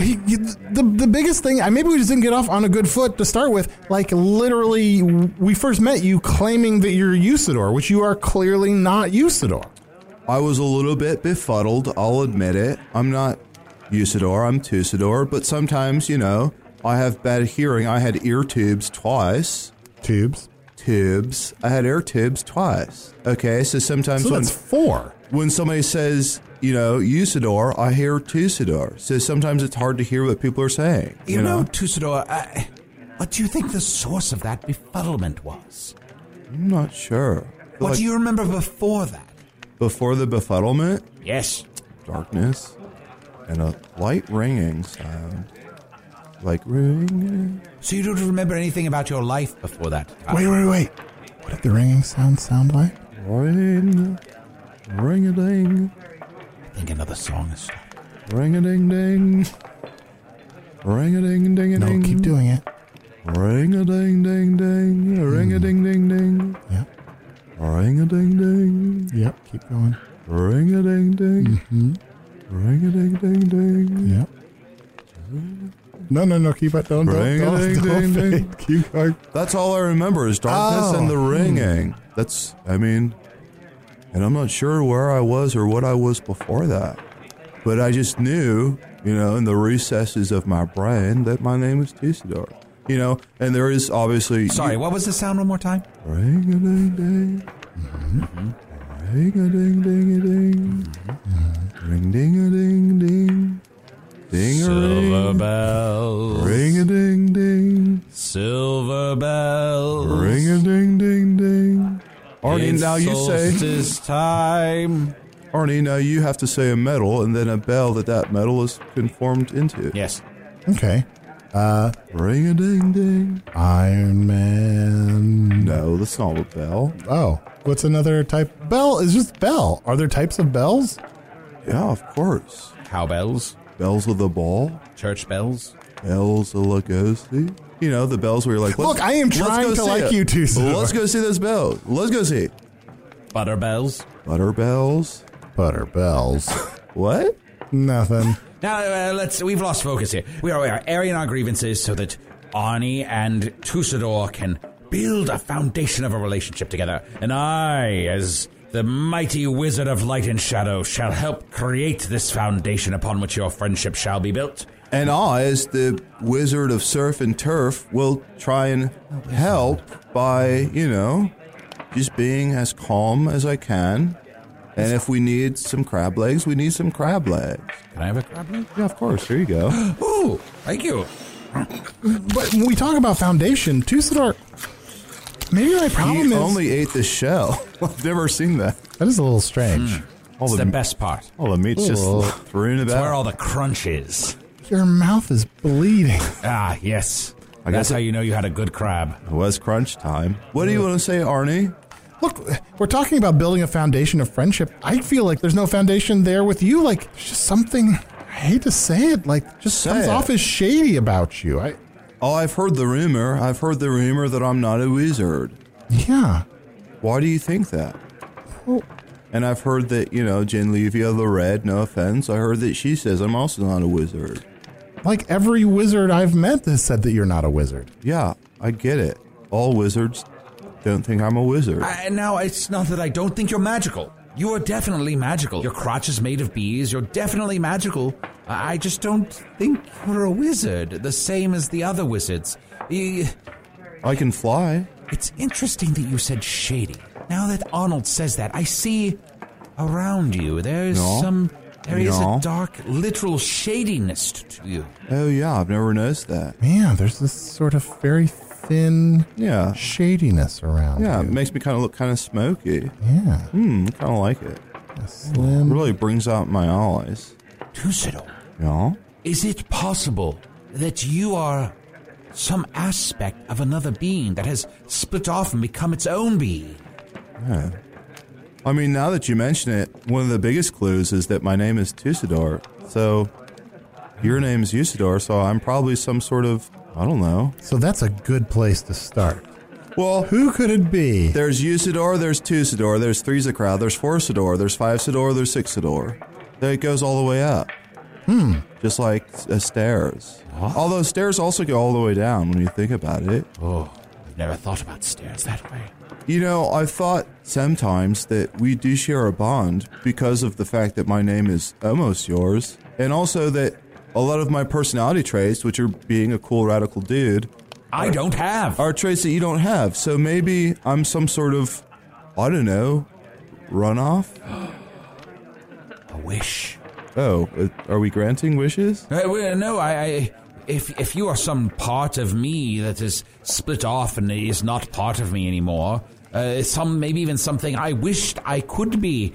The biggest thing, maybe we just didn't get off on a good foot to start with. Like, literally, we first met you claiming that you're Usador, which you are clearly not Usador. I was a little bit befuddled, I'll admit it. I'm not Usador, I'm Tusador, but sometimes, I have bad hearing. I had ear tubes twice. Tubes? I had air tubes twice. Okay, so sometimes that's 4. When somebody says, Usador, I hear Tusador. So sometimes it's hard to hear what people are saying. You know, Tusador, what do you think the source of that befuddlement was? I'm not sure. What do you remember before that? Before the befuddlement? Yes. Darkness and a light ringing sound. Like ringing. So you don't remember anything about your life before that? Wait. What did the ringing sound like? Ring. Ring-a-ding. I think another song is stopped. Ring-a-ding-ding. Ring-a-ding-ding-a-ding. No, keep doing it. Ring-a-ding-ding-ding. Ring-a-ding-ding-ding. Yep. Ring-a-ding-ding. Yep, keep going. Ring-a-ding-ding. Mm-hmm. Ring-a-ding-ding-ding. Yep. No, keep it. Don't fade. Keep going. That's all I remember is darkness and the ringing. And I'm not sure where I was or what I was before that. But I just knew, in the recesses of my brain that my name is Tusador. And there is obviously... Sorry, what was the sound one more time? Ring-a-ding-ding. Mm-hmm. Ring-a-ding-ding-a-ding. Mm-hmm. Ring-ding-a-ding-ding. Silver bells. Ring-a-ding-ding. Silver bells. Ring-a-ding-ding-ding. Arnie, it's now you say... solstice time. Arnie, now you have to say a metal and then a bell that metal is conformed into. Yes. Okay. Ring-a-ding-ding. Iron Man. No, that's not a bell. Oh, what's another type? Bell is just bell. Are there types of bells? Yeah, of course. Cowbells. Bells of the ball. Church bells. Bells of Lugosi. The bells where you're like, look, I am trying to like you too. Let's go see those bells. Let's go see. Butterbells? Butterbells. What? Nothing. Now, we've lost focus here. We are airing our grievances so that Arnie and Tussador can build a foundation of a relationship together. And I, as the mighty wizard of light and shadow, shall help create this foundation upon which your friendship shall be built. And I, as the wizard of surf and turf, will try and help by, just being as calm as I can. And if we need some crab legs, we need some crab legs. Can I have a crab leg? Yeah, of course. Here you go. Ooh, thank you. But when we talk about foundation, Tussador, maybe my problem He is... only ate the shell. I've never seen that. That is a little strange. It's the best part. All the meat's just thrown It's about. where all the crunch is. Your mouth is bleeding. Ah, yes. I That's guess how you know you had a good crab. It was crunch time. What do you want to say, Arnie? Look, we're talking about building a foundation of friendship. I feel like there's no foundation there with you. Like, there's just something, I hate to say it, like, just Say comes it. off as shady about you. I've heard the rumor. I've heard the rumor that I'm not a wizard. Yeah. Why do you think that? Well, And I've heard that, Genlevia the Red, no offense, I heard that she says I'm also not a wizard. like every wizard I've met has said that you're not a wizard. Yeah, I get it. All wizards don't think I'm a wizard. Now, it's not that I don't think you're magical. You are definitely magical. Your crotch is made of bees. You're definitely magical. I just don't think you're a wizard, the same as the other wizards. I can fly. It's interesting that you said shady. Now that Arnold says that, I see around you there is a dark, literal shadiness to you. Oh, yeah, I've never noticed that. Yeah, there's this sort of very thin shadiness around Yeah, you. it makes me kind of look kind of smoky. Yeah. I kind of like it. Slim. Really brings out my eyes. Tussador, Yeah? is it possible that you are some aspect of another being that has split off and become its own being? Yeah. I mean, now that you mention it, one of the biggest clues is that my name is Tussador. So, your name is Usador, so I'm probably some sort of, I don't know. So that's a good place to start. Well, who could it be? There's Usador, there's Tussador, there's Three's-a-Crowd, there's Four-Sador, there's Five-Sador, there's Six-Sador. It goes all the way up. Just like stairs. Although stairs also go all the way down when you think about it. Oh, I've never thought about stairs that way. You know, I've thought sometimes that we do share a bond because of the fact that my name is almost yours. And also that a lot of my personality traits, which are being a cool radical dude, I don't have. Are traits that you don't have. So maybe I'm some sort of, I don't know, runoff? A wish. Oh, are we granting wishes? No, if you are some part of me that is split off and is not part of me anymore, maybe even something I wished I could be.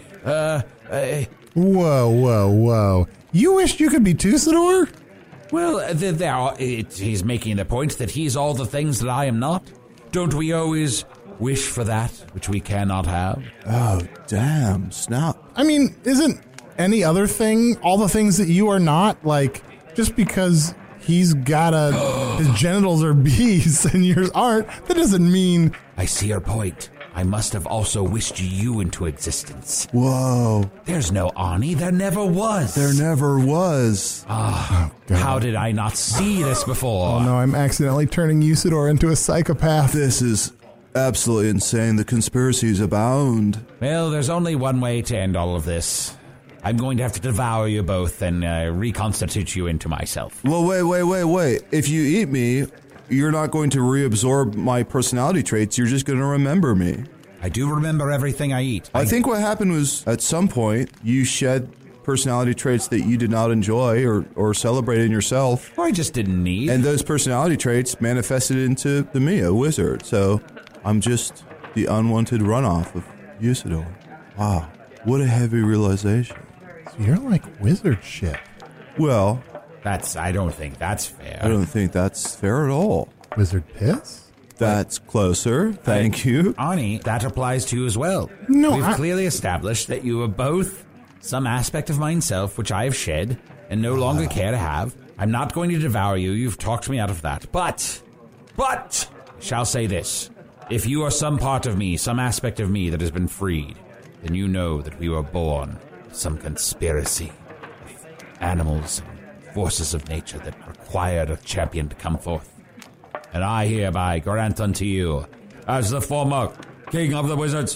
Whoa. You wished you could be Tussador? Well, he's making the point that he's all the things that I am not. Don't we always wish for that which we cannot have? Oh, damn, snap. I mean, isn't any other thing all the things that you are not? Like, just because he's got his genitals are bees and yours aren't, that doesn't mean... I see your point. I must have also wished you into existence. Whoa. There's no Arnie. There never was. There never was. How did I not see this before? Oh, no, I'm accidentally turning Usador into a psychopath. This is absolutely insane. The conspiracies abound. Well, there's only one way to end all of this. I'm going to have to devour you both and reconstitute you into myself. Well, wait. If you eat me, you're not going to reabsorb my personality traits. You're just going to remember me. I do remember everything I eat. I think what happened was, at some point, you shed personality traits that you did not enjoy or celebrate in yourself. Or I just didn't need. And those personality traits manifested into me, a wizard. So I'm just the unwanted runoff of Usador. Wow, what a heavy realization. So you're like wizard shit. Well... I don't think that's fair. I don't think that's fair at all. Wizard piss? That's closer. Thank you. Arnie, that applies to you as well. No, We've clearly established that you are both some aspect of myself which I have shed and no longer care to have. I'm not going to devour you. You've talked me out of that. But, shall say this. If you are some part of me, some aspect of me that has been freed, then you know that we were born of some conspiracy of animals and forces of nature that required a champion to come forth. And I hereby grant unto you, as the former king of the wizards,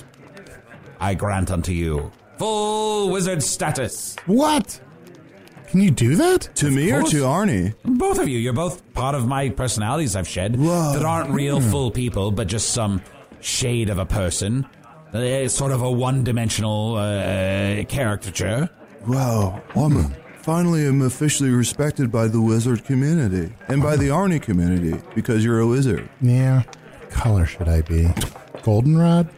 I grant unto you full wizard status. What? Can you do that? To me or to Arnie? Both of you. You're both part of my personalities I've shed. Whoa. That aren't real full people, but just some shade of a person. Sort of a one-dimensional caricature. Wow. Finally, I'm officially respected by the wizard community. And by the Arnie community, because you're a wizard. Yeah. What color should I be? Goldenrod?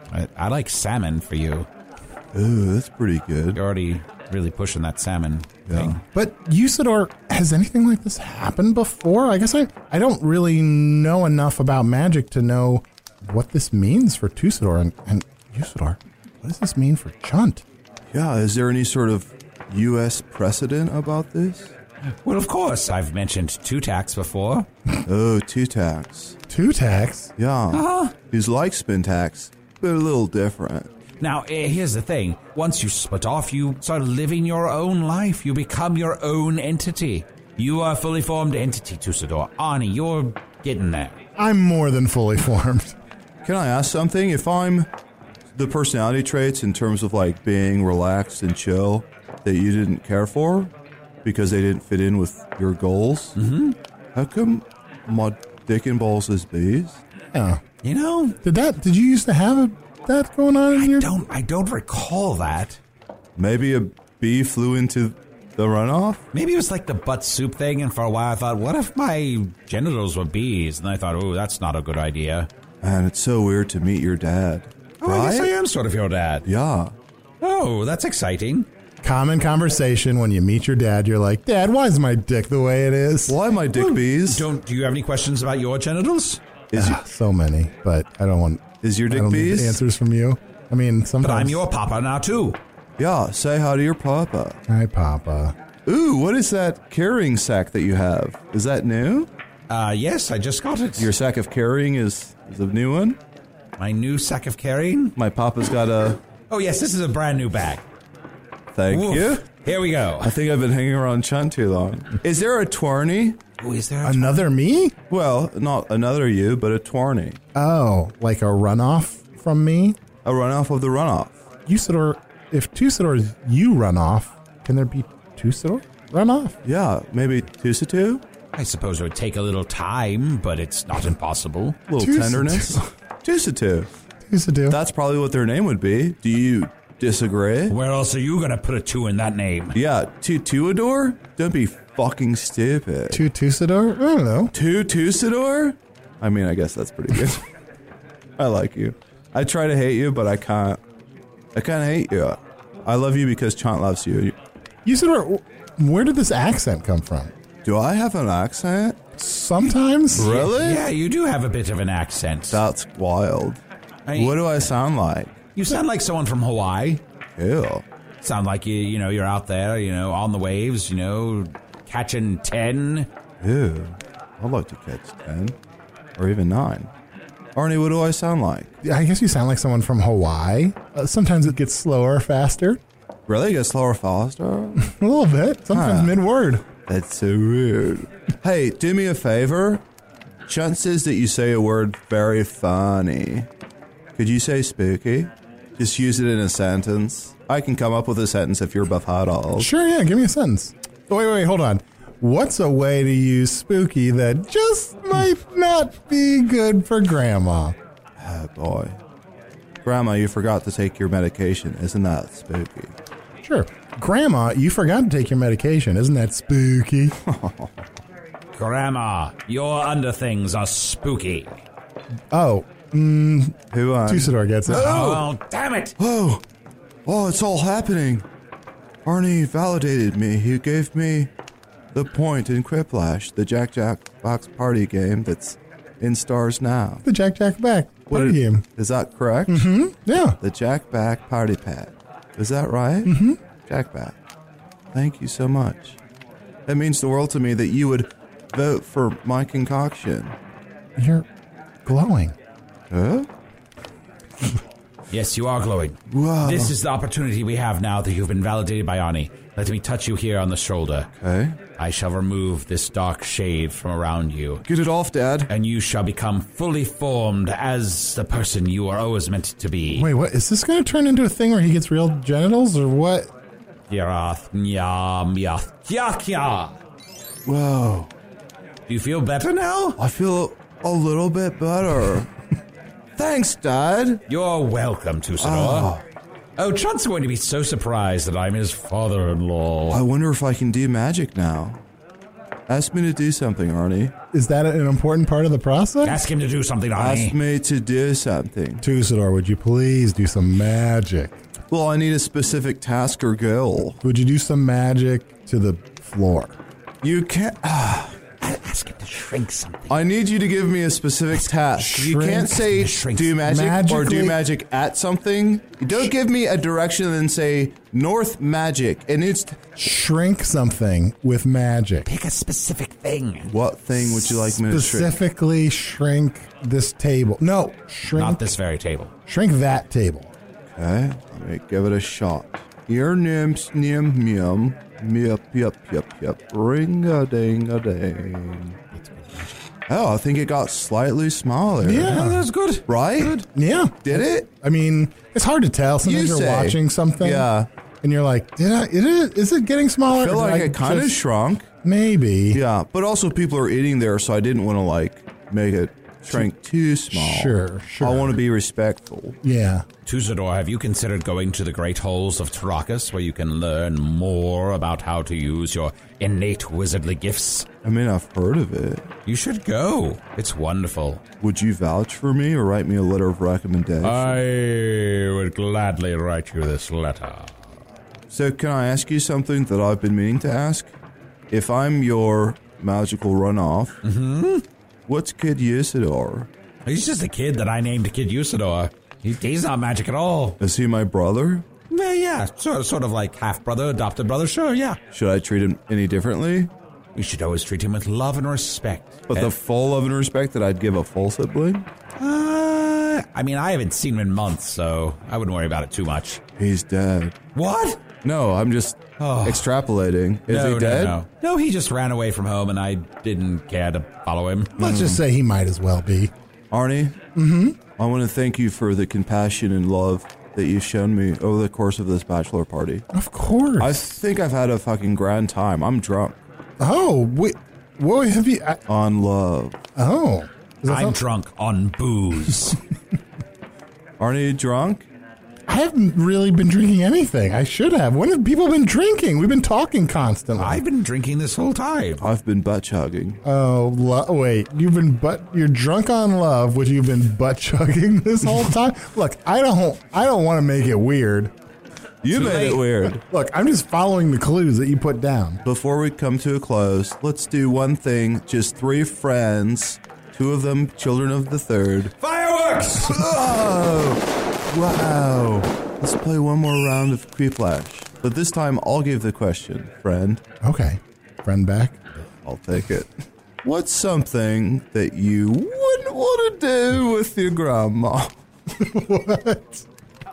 I like salmon for you. Ooh, that's pretty good. You're already really pushing that salmon thing. But Usador, has anything like this happened before? I guess I don't really know enough about magic to know what this means for Tusador and Usador. What does this mean for Chunt? Yeah, is there any sort of U.S. precedent about this? Well, of course. I've mentioned Two-Tax before. Oh, Two-Tax. Two-Tax? Yeah. He's like Spin-Tax, but a little different. Now, here's the thing. Once you split off, you start living your own life. You become your own entity. You are a fully formed entity, Tusador. Arnie, you're getting there. I'm more than fully formed. Can I ask something? If I'm the personality traits in terms of like being relaxed and chill that you didn't care for because they didn't fit in with your goals, how come my dick and balls is bees? Yeah. You know, did you used to have that going on in your... I don't recall that. Maybe a bee flew into the runoff? Maybe it was like the butt soup thing, and for a while I thought, what if my genitals were bees? And I thought, oh, that's not a good idea. Man, it's so weird to meet your dad. Oh, right? I guess I am sort of your dad. Yeah. Oh, that's exciting. Common conversation when you meet your dad. You're like, Dad, why is my dick the way it is? Why my dick bees? Do you have any questions about your genitals? So many, but I don't want... Is your dick bees? Answers from you. I mean, sometimes... But I'm your papa now, too. Yeah, say hi to your papa. Hi, Papa. Ooh, what is that carrying sack that you have? Is that new? Yes, I just got it. Your sack of carrying is a new one? My new sack of carrying? My papa's got a... Oh, yes, this is a brand new bag. Thank you. Here we go. I think I've been hanging around Chunt too long. Is there a Twarny? Oh, is there another me? Well, not another you, but a Twarny. Oh, like a runoff from me? A runoff of the runoff. Usador, if Tusador's you run off, can there be Tusador runoff? Yeah, maybe Tusatu? I suppose it would take a little time, but it's not impossible. A little tenderness. Tusatu. Tusatu. That's probably what their name would be. Do you disagree? Where else are you going to put a 2 in that name? Yeah, Tuador? Don't be fucking stupid. Tusador? I don't know. Tusador? I mean, I guess that's pretty good. I like you. I try to hate you, but I can't. I can't hate you. I love you because Chant loves you. Usador, where did this accent come from? Do I have an accent? Sometimes. Really? Yeah, you do have a bit of an accent. That's wild. What do I sound like? You sound like someone from Hawaii. Ew. Sound like you're out there, on the waves, catching 10. Ew. I'd like to catch 10. Or even 9. Arnie, what do I sound like? I guess you sound like someone from Hawaii. Sometimes it gets slower, faster. Really? It gets slower, faster? A little bit. Sometimes mid-word. That's so weird. Hey, do me a favor. Chunt says that you say a word very funny. Could you say spooky? Just use it in a sentence. I can come up with a sentence if you're buffado. Sure, yeah. Give me a sentence. Oh, wait, hold on. What's a way to use spooky that just might not be good for Grandma? Oh, boy. Grandma, you forgot to take your medication. Isn't that spooky? Sure. Grandma, you forgot to take your medication. Isn't that spooky? Grandma, your underthings are spooky. Oh. Who Tusador gets it. Oh, damn it. Oh, it's all happening. Arnie validated me. He gave me the point in Quiplash, the Jack Box party game that's in stars now. The Jack Back party game. Is that correct? Mm-hmm. Yeah. The Jack Back party pad. Is that right? Mm-hmm. Jack Back. Thank you so much. It means the world to me that you would vote for my concoction. You're glowing. Huh? Yes, you are glowing. Wow. This is the opportunity we have now that you've been validated by Ani. Let me touch you here on the shoulder. Okay. I shall remove this dark shade from around you. Get it off, Dad. And you shall become fully formed as the person you are always meant to be. Wait, what? Is this going to turn into a thing where he gets real genitals or what? Whoa. Do you feel better now? I feel a little bit better. Thanks, Dad. You're welcome, Tusador. Oh, Chunt's going to be so surprised that I'm his father-in-law. I wonder if I can do magic now. Ask me to do something, Arnie. Is that an important part of the process? Ask him to do something, Arnie. Ask me to do something. Tusador, would you please do some magic? Well, I need a specific task or goal. Would you do some magic to the floor? You can't... Ask him to shrink something. I need you to give me a specific task. You can't say do magic or do magic at something. You don't give me a direction and then say north magic. And it's shrink something with magic. Pick a specific thing. What thing would you like me to shrink? Specifically shrink this table. No, shrink. Not this very table. Shrink that table. Okay, let me give it a shot. Your name's Nium. Yep. Ring-a-ding-a-ding. Oh, I think it got slightly smaller. Yeah, that's good. Right? Good. Yeah. Did it? I mean, it's hard to tell. Sometimes you're watching something. Yeah. And you're like, is it getting smaller? I feel like it kind of shrunk. Maybe. Yeah, but also people are eating there, so I didn't want to, make it shrink too small. Sure. I want to be respectful. Yeah. Tusador, have you considered going to the Great Halls of Tarakas, where you can learn more about how to use your innate wizardly gifts? I mean, I've heard of it. You should go. It's wonderful. Would you vouch for me or write me a letter of recommendation? I would gladly write you this letter. So can I ask you something that I've been meaning to ask? If I'm your magical runoff, what's Kid Usador? He's just a kid that I named Kid Usador. He's not magic at all. Is he my brother? Yeah, sort of like half-brother, adopted brother, sure, yeah. Should I treat him any differently? You should always treat him with love and respect. But the full love and respect that I'd give a full sibling? I mean, I haven't seen him in months, so I wouldn't worry about it too much. He's dead. What? No, I'm just extrapolating. Is he dead? No, he just ran away from home, and I didn't care to follow him. Let's just say he might as well be. Arnie? I want to thank you for the compassion and love that you've shown me over the course of this bachelor party. Of course. I think I've had a fucking grand time. I'm drunk. Oh, wait. What have you... On love. Oh. I'm drunk on booze. Arnie, you drunk? I haven't really been drinking anything. I should have. When have people been drinking? We've been talking constantly. I've been drinking this whole time. I've been butt chugging. Oh, wait. You're drunk on love, which you've been butt chugging this whole time? Look, I don't want to make it weird. You made it weird. Look, I'm just following the clues that you put down. Before we come to a close, let's do one thing. Just 3 friends, 2 of them children of the third. Fireworks! Oh! Wow. Let's play one more round of Creeplash. But this time, I'll give the question, friend. Okay. Friend back? I'll take it. What's something that you wouldn't want to do with your grandma? What?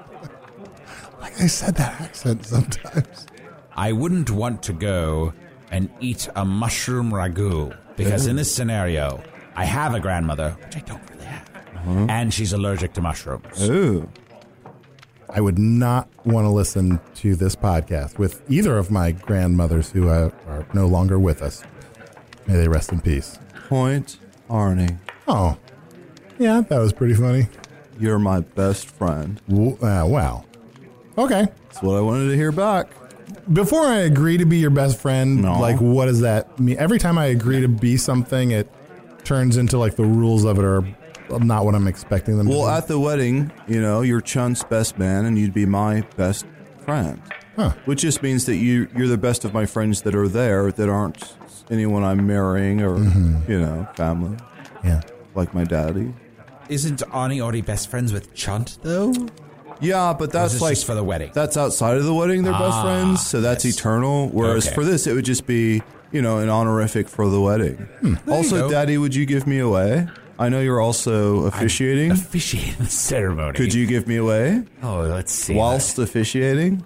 Like I said that accent sometimes. I wouldn't want to go and eat a mushroom ragu, because in this scenario, I have a grandmother, which I don't really have, and she's allergic to mushrooms. Ooh. I would not want to listen to this podcast with either of my grandmothers who are no longer with us. May they rest in peace. Point Arnie. Oh. Yeah, that was pretty funny. You're my best friend. Wow. Okay. That's what I wanted to hear back. Before I agree to be your best friend, what does that mean? Every time I agree to be something, it turns into the rules of it are not what I'm expecting them to be. Well, at the wedding, you're Chun's best man and you'd be my best friend. Huh. Which just means that you're the best of my friends that are there that aren't anyone I'm marrying or, family. Yeah. Like my daddy. Isn't Ani already best friends with Chunt, though? Yeah, but that's just for the wedding. That's outside of the wedding, they're best friends, so that's eternal. Whereas for this, it would just be, an honorific for the wedding. Also, Daddy, would you give me away? I know you're also officiating. Officiating the ceremony. Could you give me away? Oh, let's see. Whilst officiating?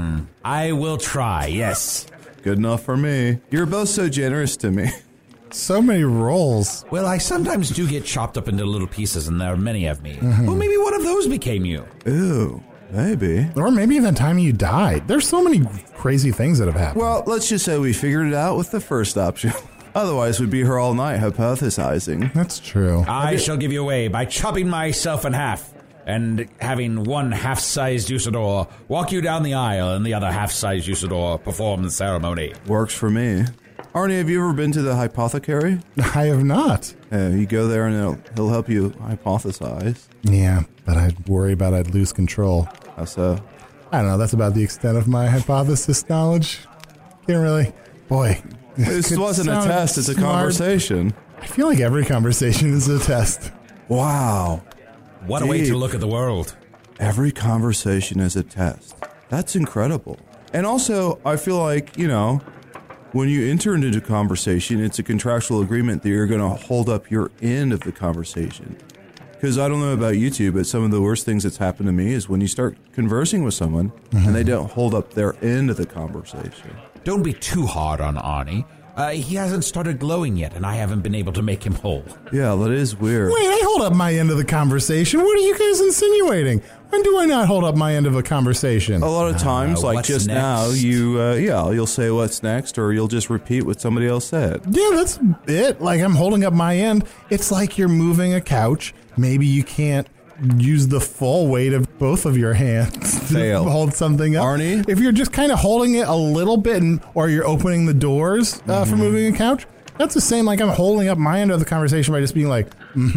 I will try, yes. Good enough for me. You're both so generous to me. So many roles. Well, I sometimes do get chopped up into little pieces, and there are many of me. Well, maybe one of those became you. Ooh, maybe. Or maybe the time you died. There's so many crazy things that have happened. Well, let's just say we figured it out with the first option. Otherwise, we'd be here all night hypothesizing. That's true. I shall give you away by chopping myself in half and having one half-sized Usador walk you down the aisle and the other half-sized Usador perform the ceremony. Works for me. Arnie, have you ever been to the Hypothecary? I have not. You go there and he'll help you hypothesize. Yeah, but I'd worry about I'd lose control. How so? I don't know. That's about the extent of my hypothesis knowledge. Can't really. Boy. This wasn't a test. It's a conversation. I feel like every conversation is a test. Wow. What a way to look at the world. Every conversation is a test. That's incredible. And also, I feel like, when you enter into a conversation, it's a contractual agreement that you're going to hold up your end of the conversation. Because I don't know about you two, but some of the worst things that's happened to me is when you start conversing with someone and they don't hold up their end of the conversation. Don't be too hard on Arnie. He hasn't started glowing yet, and I haven't been able to make him whole. Yeah, that is weird. Wait, I hold up my end of the conversation. What are you guys insinuating? When do I not hold up my end of a conversation? A lot of times, like just next? now, you'll say what's next, or you'll just repeat what somebody else said. Yeah, that's it. Like, I'm holding up my end. It's like you're moving a couch. Maybe you can't use the full weight of both of your hands to hold something up. Arnie? If you're just kind of holding it a little bit or you're opening the doors for moving a couch, that's the same like I'm holding up my end of the conversation by just being like,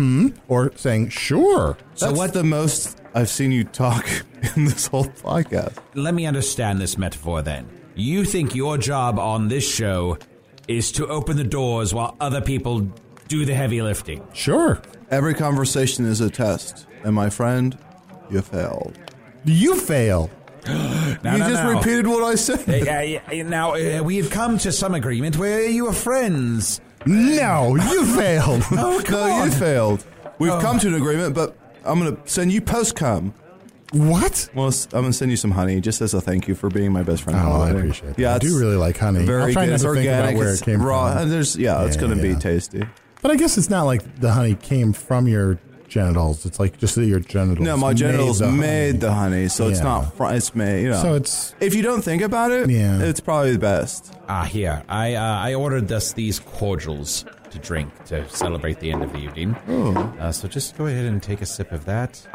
or saying, sure. So what's the most I've seen you talk in this whole podcast? Let me understand this metaphor then. You think your job on this show is to open the doors while other people do the heavy lifting? Sure. Every conversation is a test. And my friend, you failed. You failed. You just repeated what I said. Now, we have come to some agreement where you are friends. No, you failed. No, you failed. We've come to an agreement, but I'm going to send you post-cum. What? Well, I'm going to send you some honey just as a thank you for being my best friend. Oh, I appreciate that. Yeah, I do really like honey. Very I'll try good. not It's to think organic. about where it came raw. from. It's going to be tasty. But I guess it's not like the honey came from your genitals. It's like just that your genitals. No, my genitals made the honey, so it's not. It's made. So it's. If you don't think about it, it's probably the best. Here I ordered these cordials to drink to celebrate the end of the evening. Oh, so just go ahead and take a sip of that.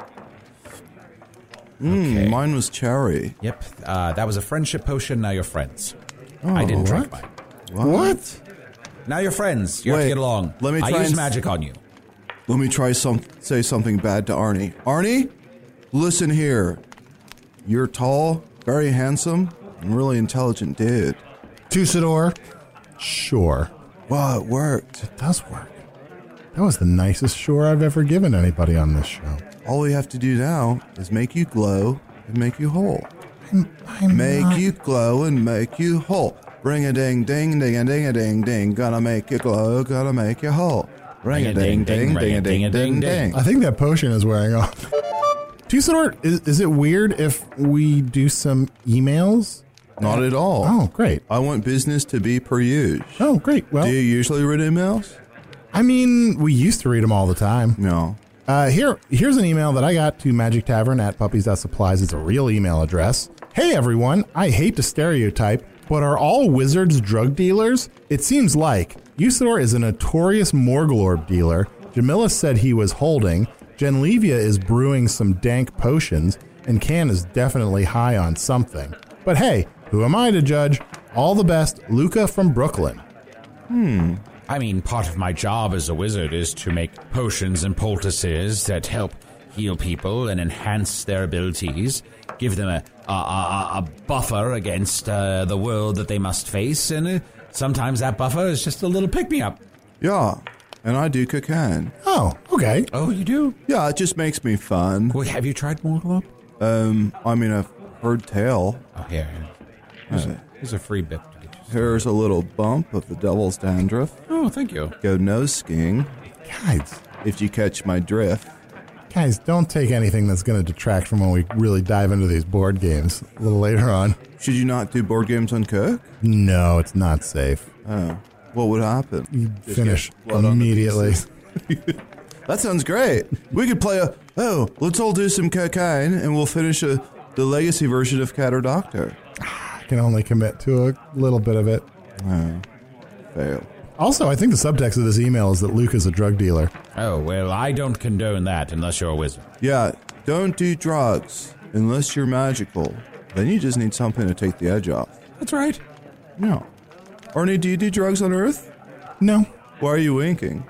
Okay. Mine was cherry. Yep, that was a friendship potion. Now you're friends. I didn't drink mine. What? Now you're friends. You have to get along. Let me try I use magic on you. Let me try say something bad to Arnie. Arnie, listen here. You're tall, very handsome, and really intelligent dude. Tusador? Sure. Wow, it worked. It does work. That was the nicest sure I've ever given anybody on this show. All we have to do now is make you glow and make you whole. You glow and make you whole. Ring a ding ding ding a ding a ding ding. Gonna make you glow, gonna make you whole. Ring a ding ding ding a ding ding ding. I think that potion is wearing off. Tusador, is it weird if we do some emails? Not at all. Oh, great. I want business to be per usual. Oh, great. Well, do you usually read emails? I mean, we used to read them all the time. No. Here's an email that I got to Magic Tavern at Puppies.Supplies. It's a real email address. Hey, everyone. I hate to stereotype, but are all wizards drug dealers? It seems like. Usador is a notorious Morglorb dealer. Jamila said he was holding. Genlevia is brewing some dank potions. And Can is definitely high on something. But hey, who am I to judge? All the best, Luca from Brooklyn. I mean, part of my job as a wizard is to make potions and poultices that help heal people and enhance their abilities, give them a buffer against the world that they must face, and sometimes that buffer is just a little pick-me-up. Yeah, and I do cocaine. Oh, okay. Oh, you do? Yeah, it just makes me fun. Well, have you tried Morglorb? I mean, I've heard tale. Oh, here. Here's a free bit to get you. Here's a little bump of the devil's dandruff. Oh, thank you. Go nose skiing. Guys, if you catch my drift. Guys, don't take anything that's going to detract from when we really dive into these board games a little later on. Should you not do board games on Kirk? No, it's not safe. Oh. What would happen? You finish immediately. That sounds great. We could play let's all do some cocaine and we'll finish the legacy version of Cat or Doctor. I can only commit to a little bit of it. Fail. Also, I think the subtext of this email is that Luke is a drug dealer. Oh, well, I don't condone that unless you're a wizard. Yeah, don't do drugs unless you're magical. Then you just need something to take the edge off. That's right. No. Arnie, do you do drugs on Earth? No. Why are you winking?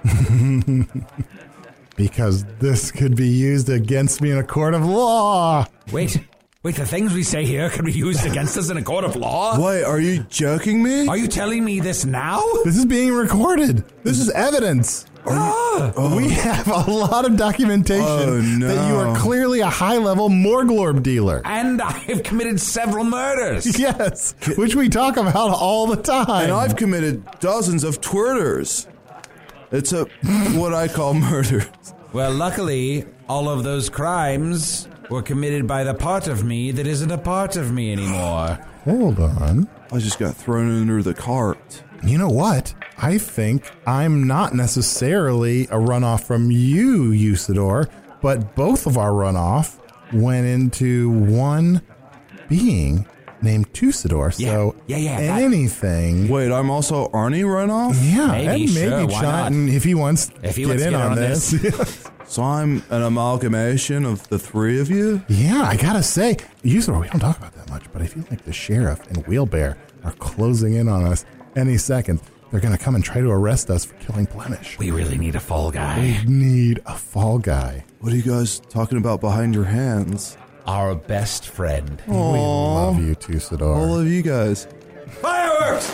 Because this could be used against me in a court of law. Wait, the things we say here can be used against us in a court of law? Wait, are you joking me? Are you telling me this now? This is being recorded. This is evidence. We have a lot of documentation that you are clearly a high-level Morglorb dealer. And I have committed several murders. Yes, which we talk about all the time. And I've committed dozens of twirters. It's what I call murder. Well, luckily, all of those crimes were committed by the part of me that isn't a part of me anymore. Hold on. I just got thrown under the cart. You know what? I think I'm not necessarily a runoff from you, Usador, but both of our runoff went into one being named Tusador. So anything. Wait, I'm also Arnie runoff? Yeah, maybe John, if he wants to get in on this. So I'm an amalgamation of the three of you? Yeah, I gotta say, Usador, we don't talk about that much, but I feel like the sheriff and Wheelbear are closing in on us any second. They're gonna come and try to arrest us for killing Blemish. We really need a fall guy. We need a fall guy. What are you guys talking about behind your hands? Our best friend. We love you, Tusador. All of you guys. Fireworks!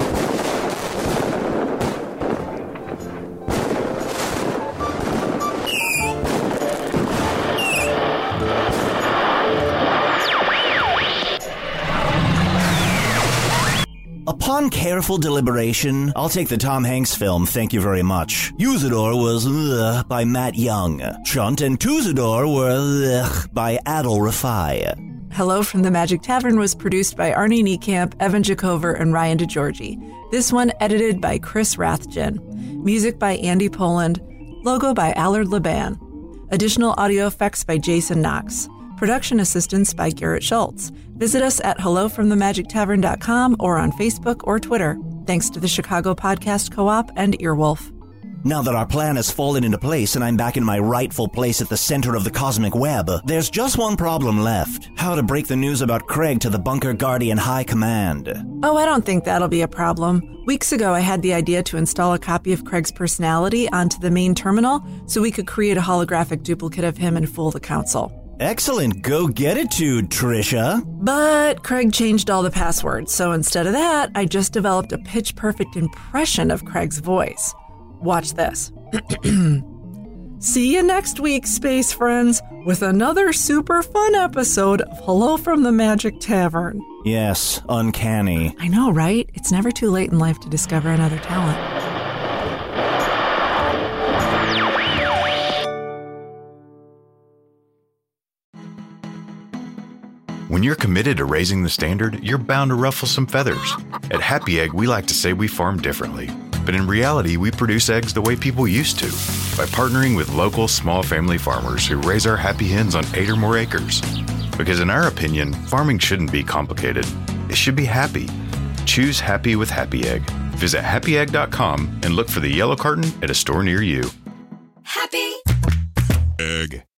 Upon careful deliberation, I'll take the Tom Hanks film, thank you very much. Usador was by Matt Young. Chunt and Tusador were by Adol Rafai. Hello from the Magic Tavern was produced by Arnie Niekamp, Evan Jacover, and Ryan DeGiorgi. This one edited by Chris Rathjen. Music by Andy Poland. Logo by Allard Laban. Additional audio effects by Jason Knox. Production assistance by Garrett Schultz. Visit us at hellofromthemagictavern.com or on Facebook or Twitter. Thanks to the Chicago Podcast Co-op and Earwolf. Now that our plan has fallen into place and I'm back in my rightful place at the center of the cosmic web, there's just one problem left. How to break the news about Craig to the Bunker Guardian High Command. Oh, I don't think that'll be a problem. Weeks ago, I had the idea to install a copy of Craig's personality onto the main terminal so we could create a holographic duplicate of him and fool the council. Excellent. Go get it, Trisha. But Craig changed all the passwords, so instead of that, I just developed a pitch-perfect impression of Craig's voice. Watch this. See you next week, space friends, with another super fun episode of Hello from the Magic Tavern. Yes, uncanny. I know, right? It's never too late in life to discover another talent. When you're committed to raising the standard, you're bound to ruffle some feathers. At Happy Egg, we like to say we farm differently. But in reality, we produce eggs the way people used to, by partnering with local small family farmers who raise our happy hens on 8 or more acres. Because in our opinion, farming shouldn't be complicated. It should be happy. Choose happy with Happy Egg. Visit happyegg.com and look for the yellow carton at a store near you. Happy Egg.